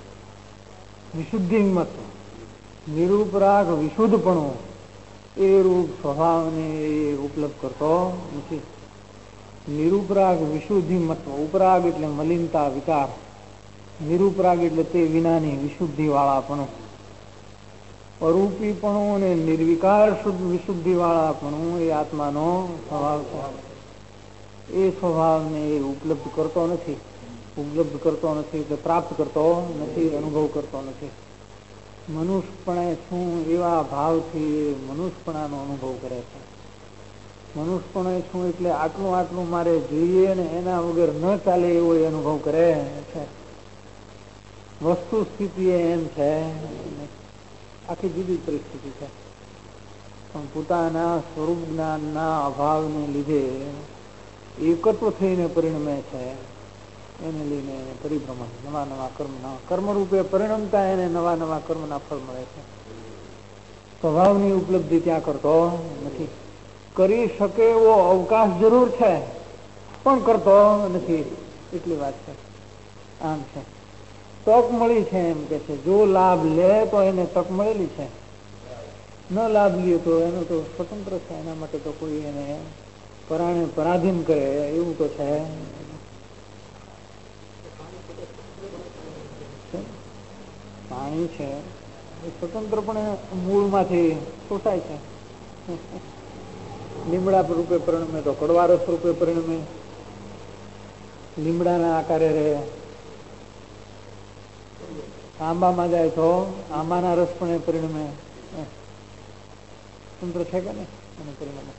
વિશુદ્ધિ મત, નિરુપરાગ વિશુદ્ધપણું એ રૂપ સ્વભાવને ઉપલબ્ધ કરતો નથી. નિરુપરાગ વિશુદ્ધિ મત્વ, ઉપરાગ એટલે મલિનતા, વિકાર, નિરુપરાગ એટલે તે વિનાની વિશુદ્ધિ વાળાપણું, અરૂપીપણું અને નિર્વિકાર વિશુદ્ધિ વાળાપણું એ આત્માનો સ્વભાવ છે. એ સ્વભાવને એ ઉપલબ્ધ કરતો નથી, ઉપલબ્ધ કરતો નથી એટલે પ્રાપ્ત કરતો નથી, અનુભવ કરતો નથી. મનુષ્યપણે શું એવા ભાવથી મનુષ્યપણાનો અનુભવ કરે છે. મનુષ્યપણે શું એટલે આટલું આટલું મારે જોઈએ ને એના વગર ન ચાલે એવો અનુભવ કરે છે. વસ્તુ સ્થિતિ એમ છે, આખી જુદી પરિસ્થિતિ છે, પણ પોતાના સ્વરૂપ જ્ઞાનના અભાવને લીધે એકત્વ થઈને પરિણમે છે. એને લઈને પરિભ્રમણ, નવા નવા કર્મરૂપે પરિણમતા એને નવા નવા કર્મના ફળ મળે છે. સ્વભાવની ઉપલબ્ધિ ત્યાં કરતો નથી. કરી શકે એવો અવકાશ જરૂર છે, પણ કરતો નથી, એટલી વાત છે. આમ છે, તક મળી છે એમ કે છે, જો લાભ લે તો એને તક મળેલી છે, ન લાભ લે તો એનો તો સ્વતંત્ર છે, એના માટે તો કોઈ એને પરાધીન કરે એવું તો છે. પાણી છે એ સ્વતંત્રપણે મૂળમાંથી શોષાય છે. લીમડા રૂપે પરિણમે તો કડવારસ રૂપે પરિણમે, લીમડાના આકારે રહે. આંબામાં જાય તો આંબાના રસ પણ એ પરિણમે, સ્વતંત્ર છે કે નહીં એને પરિણમે.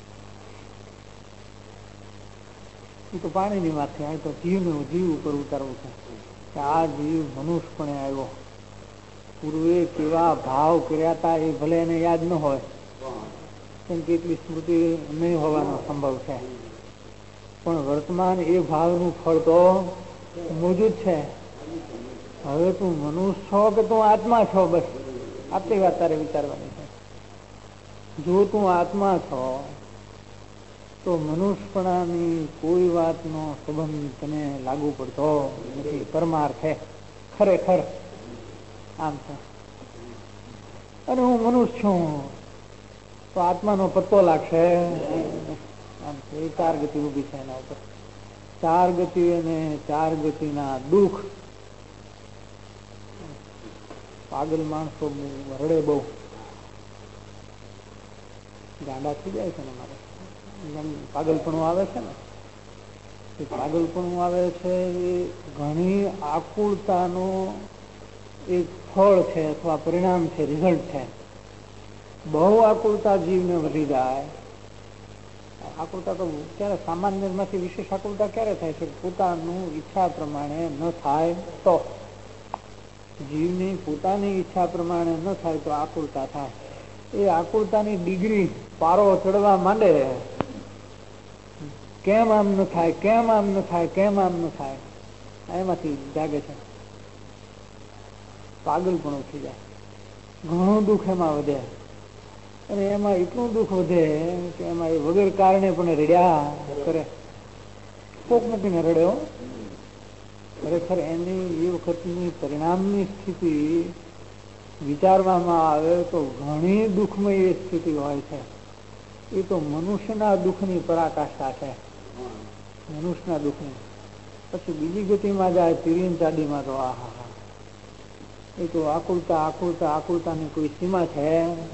એ તો પાણીની વાત છે, આ તો જીવ ઉપર ઉતારવું છે કે આ જીવ મનુષ્યપણે આવ્યો, પૂર્વે કેવા ભાવ કર્યા હતા એ ભલે એને યાદ ન હોય, કેમ કે એટલી સ્મૃતિ નહીં હોવાનો સંભવ છે, પણ વર્તમાન એ ભાવનું ફળ તો મોજૂદ છે. હવે તું મનુષ્ય છો કે તું આત્મા છો, બસ આટલી વાત તારે વિચારવાની છે. જો તું આત્મા છો તો મનુષ્યપણાની કોઈ વાતનો સંબંધ તને લાગુ પડતો નથી, પરમાર્થે ખરેખર આમ છે. અને હું મનુષ્ય છું તો આત્માનો પત્તો લાગશે, આમ છે. એ 4 ગતિ ઊભી છે એના ઉપર. 4 ગતિ અને 4 ગતિના દુઃખ. પાગલ માણસો રડે બહુ, ગાંડા થઈ જાય છે ને, મારે પાગલપણું આવે છે ને, એ પાગલપણું આવે છે એ ઘણી આકુળતાનો એક ફળ છે અથવા પરિણામ છે, રિઝલ્ટ છે. બહુ આકુલતા જીવને વધી જાય. આકુલતા તો ક્યારે સામાન્યમાંથી વિશેષ આકુલતા ક્યારે થાય છે? પોતાનું ઈચ્છા પ્રમાણે ન થાય તો. જીવની પોતાની ઈચ્છા પ્રમાણે ન થાય તો આકુલતા થાય. એ આકુલતાની ડિગ્રી પારો ચડવા માંડે, કેમ આમ ન થાય, કેમ આમ ન થાય, કેમ આમ ન થાય, એમાંથી જાગે છે. પાગલ પણ ઉઠી જાય, ઘણું દુઃખ એમાં વધે. અને એમાં એટલું દુઃખ વધે કે એમાં એ વગર કારણે પણ રડ્યા કરે. કોક મૂકીને રડ્યો. ખરેખર એની એ વખતની પરિણામની સ્થિતિ વિચારવામાં આવે તો ઘણી દુઃખમય એ સ્થિતિ હોય છે. એ તો મનુષ્યના દુઃખની પરાકાષ્ઠા છે, મનુષ્યના દુઃખની. પછી બીજી ગતિમાં જાય, તીરીન ચાડીમાં, તો આહા, એ તો આકુલતા આકુલતા આકુલતાની કોઈ સીમા છે.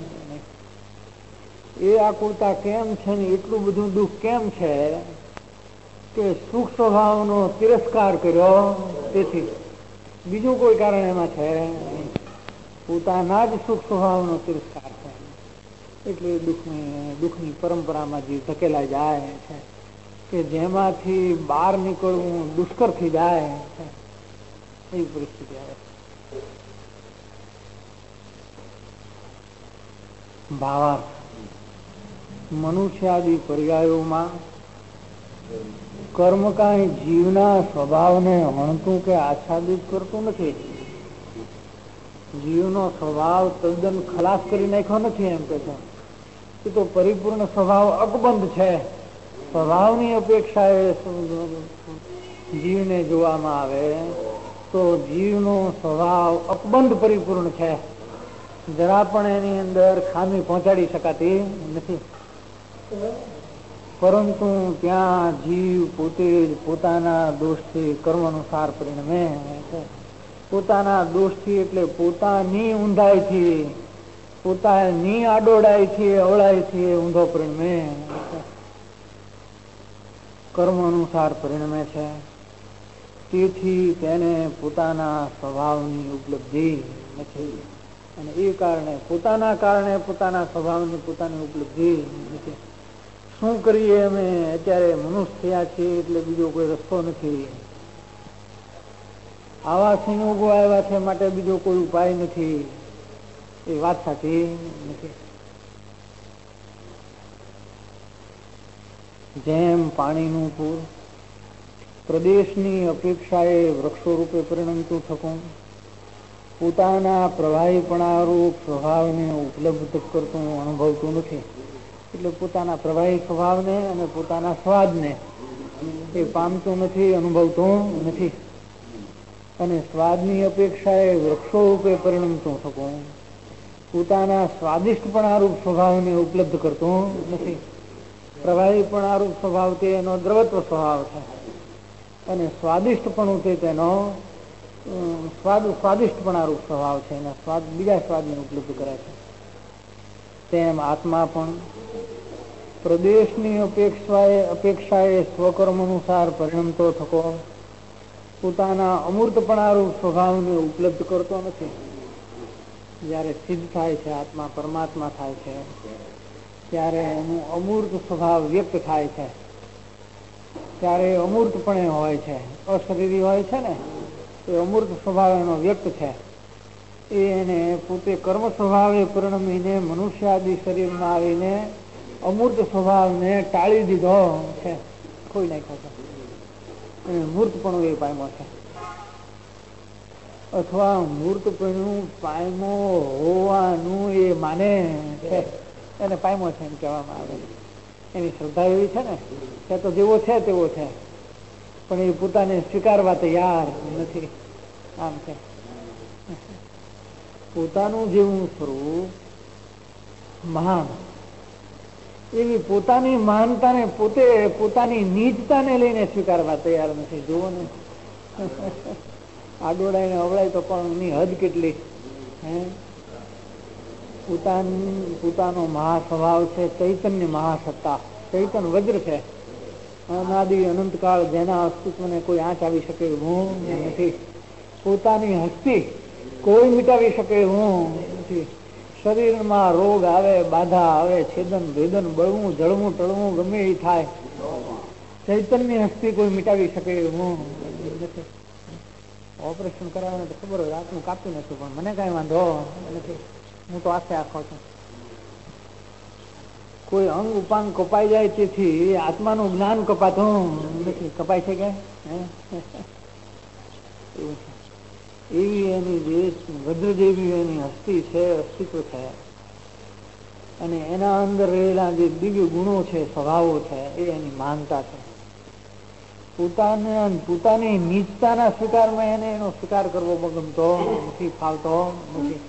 એ આકુલતા કેમ છે ને એટલું બધું દુઃખ કેમ છે કે સુખ સ્વભાવનો તિરસ્કાર કર્યો, તેથી બીજું કોઈ કારણ એમાં છે. પોતાના જ સુખ સ્વભાવનો તિરસ્કાર છે એટલે દુઃખની પરંપરામાં જે ધકેલાઈ જાય છે કે જેમાંથી બહાર નીકળવું દુષ્કર થઈ જાય છે, એવી પરિસ્થિતિ આવે. ભાવાર્થ: મનુષ્યાદિ પર્યાયોમાં કર્મ કાંઈ જીવના સ્વભાવને હણતું કે આચ્છાદિત કરતું નથી. જીવનો સ્વભાવ તદ્દન ખલાસ કરી નાખ્યો નથી. એમ કે છે એ તો પરિપૂર્ણ સ્વભાવ અકબંધ છે. સ્વભાવની અપેક્ષાએ જીવને જોવામાં આવે તો જીવનો સ્વભાવ અકબંધ પરિપૂર્ણ છે. જરા પણ એની અંદર ખામી પહોંચાડી શકાતી નથી. પરંતુ ત્યાં જીવ પોતે જ પોતાના દોષથી કર્મ અનુસાર પરિણમે છે. પોતાના દોષથી એટલે પોતાની ઊંધાઈથી, પોતાની આડોડાઈથી, અવળાઈથી ઊંધો પરિણમે છે, કર્મ અનુસાર પરિણમે છે. તેથી તેને પોતાના સ્વભાવની ઉપલબ્ધિ નથી. અને એ કારણે પોતાના સ્વભાવની પોતાની ઉપલબ્ધિ નથી. શું કરીએ? અમે અત્યારે મનુષ્ય થયા છીએ એટલે બીજો કોઈ રસ્તો નથી. આવા સંયોગો આવ્યા છે માટે બીજો કોઈ ઉપાય નથી. એ વાત સાચી નથી. જેમ પાણીનું પૂર પ્રદેશની અપેક્ષાએ વૃક્ષો રૂપે પરિણમતું થતું, પોતાના પ્રવાહીપણારૂપ સ્વભાવને ઉપલબ્ધ કરતું અનુભવતું નથી. એટલે પોતાના પ્રવાહી સ્વભાવને અને પોતાના સ્વાદને એ પામતું નથી, અનુભવતું નથી. અને સ્વાદની અપેક્ષાએ વૃક્ષો રૂપે પરિણમતું થતું, પોતાના સ્વાદિષ્ટપણારૂપ સ્વભાવને ઉપલબ્ધ કરતું નથી. પ્રવાહીપણારૂપ સ્વભાવ તે એનો દ્રવત્વ સ્વભાવ છે અને સ્વાદિષ્ટપણું તે તેનો સ્વાદિષ્ટપણારૂપ સ્વભાવ છે. એના સ્વાદ બીજા સ્વાદને ઉપલબ્ધ કરે છે. તેમ આત્મા પણ પ્રદેશની અપેક્ષાએ સ્વકર્મ અનુસાર પરિણમતો થકો પોતાના અમૂર્તપણારૂપ સ્વભાવને ઉપલબ્ધ કરતો નથી. જ્યારે સિદ્ધ થાય છે, આત્મા પરમાત્મા થાય છે, ત્યારે એનું અમૂર્ત સ્વભાવ વ્યક્ત થાય છે. ત્યારે અમૂર્તપણે હોય છે, અશરીરી હોય છે ને, એ અમૂર્ત સ્વભાવ એનો વ્યક્ત છે. એને પોતે કર્મ સ્વભાવે પરિણમીને મનુષ્યાદિ શરીરમાં આવીને અમૂર્ત સ્વભાવને ટાળી દીધો છે, ખોઈ નાખ્યો છે. મૂર્તપણું એ પામ્યો છે, અથવા મૂર્તપણું પામ્યો હોવાનું એ માને છે. એને પામ્યો છે એમ કહેવામાં આવે. એની શ્રદ્ધા એવી છે ને કે તો જેવો છે તેવો છે, પણ એ પોતાને સ્વીકારવા તૈયાર નથી. આમ છે. પોતાનું જેવું સ્વરૂપ મહાન, એવી પોતાની મહાનતાને પોતે પોતાની નીચતાને લઈને સ્વીકારવા તૈયાર નથી. જુઓ ને, આડોડાઈને અવળાય તો પણ એની હદ કેટલી. પોતાનો મહાસ્વભાવ છે, ચૈતન્ય મહાસત્તા, ચૈતન વજ્ર છે, અનાદિ અનંતકાળ જેના અસ્તિત્વને કોઈ આંચ આવી શકે એવું નથી. પોતાની હસ્તી કોઈ મિટાવી શકે એવું નથી. શરીરમાં રોગ આવે, બાધા આવે, છેદન ભેદન, બળવું જળવું ટળવું ગમે એ થાય, ચૈતન્ય હસ્તી કોઈ મિટાવી શકે એવું નથી. ઓપરેશન કરાવે તો ખબર હોય આટલું કાપી નાખ્યું, પણ મને કઈ વાંધો નથી, હું તો આખે આખો છું. કોઈ અંગ ઉપાંગ કપાઈ જાય તેથી આત્માનું જ્ઞાન કપાતું નથી. કપાય છે કે એવું છે. એવી એની જે વજ્ર જેવી એની હસ્તી છે, અસ્તિત્વ છે, અને એના અંદર રહેલા જે દિવ્ય ગુણો છે, સ્વભાવો છે, એ એની માનતા છે. પોતાની નીચતાના સ્વીકારમાં એને એનો સ્વીકાર કરવો ગમતો નથી, ફાવતો નથી.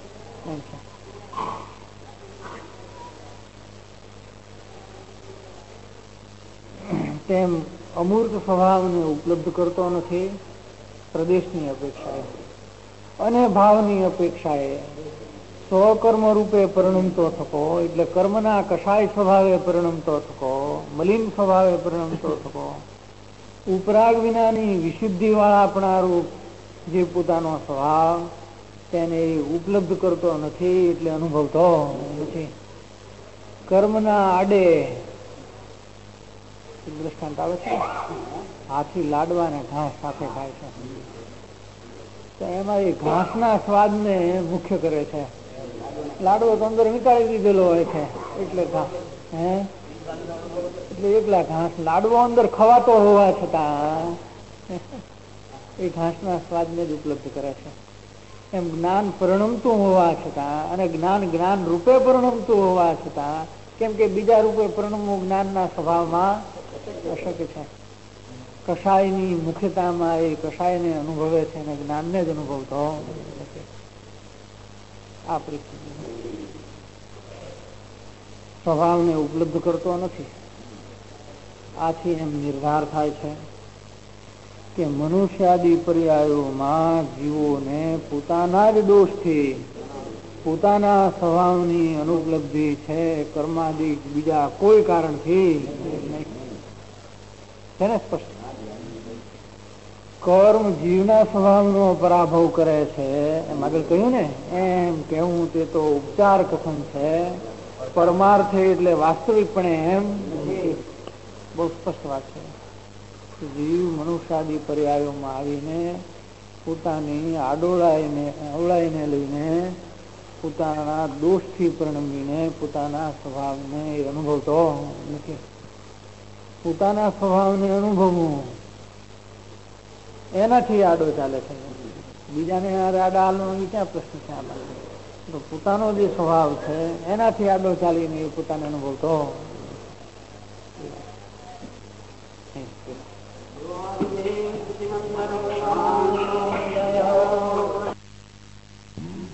તેમ અમૂર્ત સ્વભાવને ઉપલબ્ધ કરતો નથી પ્રદેશની અપેક્ષાએ અને ભાવની અપેક્ષાએ. સ્વકર્મ રૂપે પરિણમતો થકો, એટલે કર્મના કષાય સ્વભાવે પરિણમતો થકો, મલિન સ્વભાવે પરિણમતો થકો, ઉપરાગ વિનાની વિશુદ્ધિ વાળાપણારૂપ જે પોતાનો સ્વભાવ તેને ઉપલબ્ધ કરતો નથી, એટલે અનુભવતો નથી. કર્મના આડે દ્રષ્ટાંત આવે છે, હાથી લાડવા ને ઘાસ સાથે ખાય છે, તો એમાં એ ઘાસના સ્વાદને મુખ્ય કરે છે. લાડવો તો અંદર નીકાળી દીધેલો હોય છે, એટલે ઘાસ એટલે એકલા ઘાસ, લાડવો અંદર ખવાતો હોવા છતાં એ ઘાસના સ્વાદને જ ઉપલબ્ધ કરે છે. એમ જ્ઞાન પરિણમતું હોવા છતાં અને જ્ઞાન જ્ઞાન રૂપે પરિણમતું હોવા છતાં, કેમ કે બીજા રૂપે પરિણમવું જ્ઞાનના સ્વભાવમાં અશક્ય છે. કષાયની મુખ્યતામાં એ કષાયને અનુભવે છે અને જ્ઞાનને જ અનુભવતો નથી. આ પરિસ્થિતિ સ્વભાવને ઉપલબ્ધ કરતો નથી. આથી એમ નિર્ધાર થાય છે કે મનુષ્યાદિ પર્યાયોમાં જીવોને પોતાના જ દોષથી પોતાના સ્વભાવની અનુપલબ્ધિ છે, કર્માદિ બીજા કોઈ કારણથી નહીં. છે ને સ્પષ્ટ? કર્મ જીવના સ્વભાવનો પરાભવ કરે છે, એમ આગળ કહ્યું ને, એમ કહેવું તે તો ઉપચાર કથન છે. પરમાર્થે એટલે વાસ્તવિકપણે એમ બહુ સ્પષ્ટ વાત છે. જીવ મનુષ્યાદિ પર્યાયોમાં આવીને પોતાની અવળાઈને લઈને પોતાના દોષથી પરિણમીને પોતાના સ્વભાવને અનુભવતો નથી. પોતાના સ્વભાવને અનુભવવું એનાથી આડો ચાલે છે. બીજાને આડા હાલવાનો ક્યાં પ્રશ્ન છે? આમાં તો પોતાનો જે સ્વભાવ છે એનાથી આડો ચાલીને એ પોતાને અનુભવતો.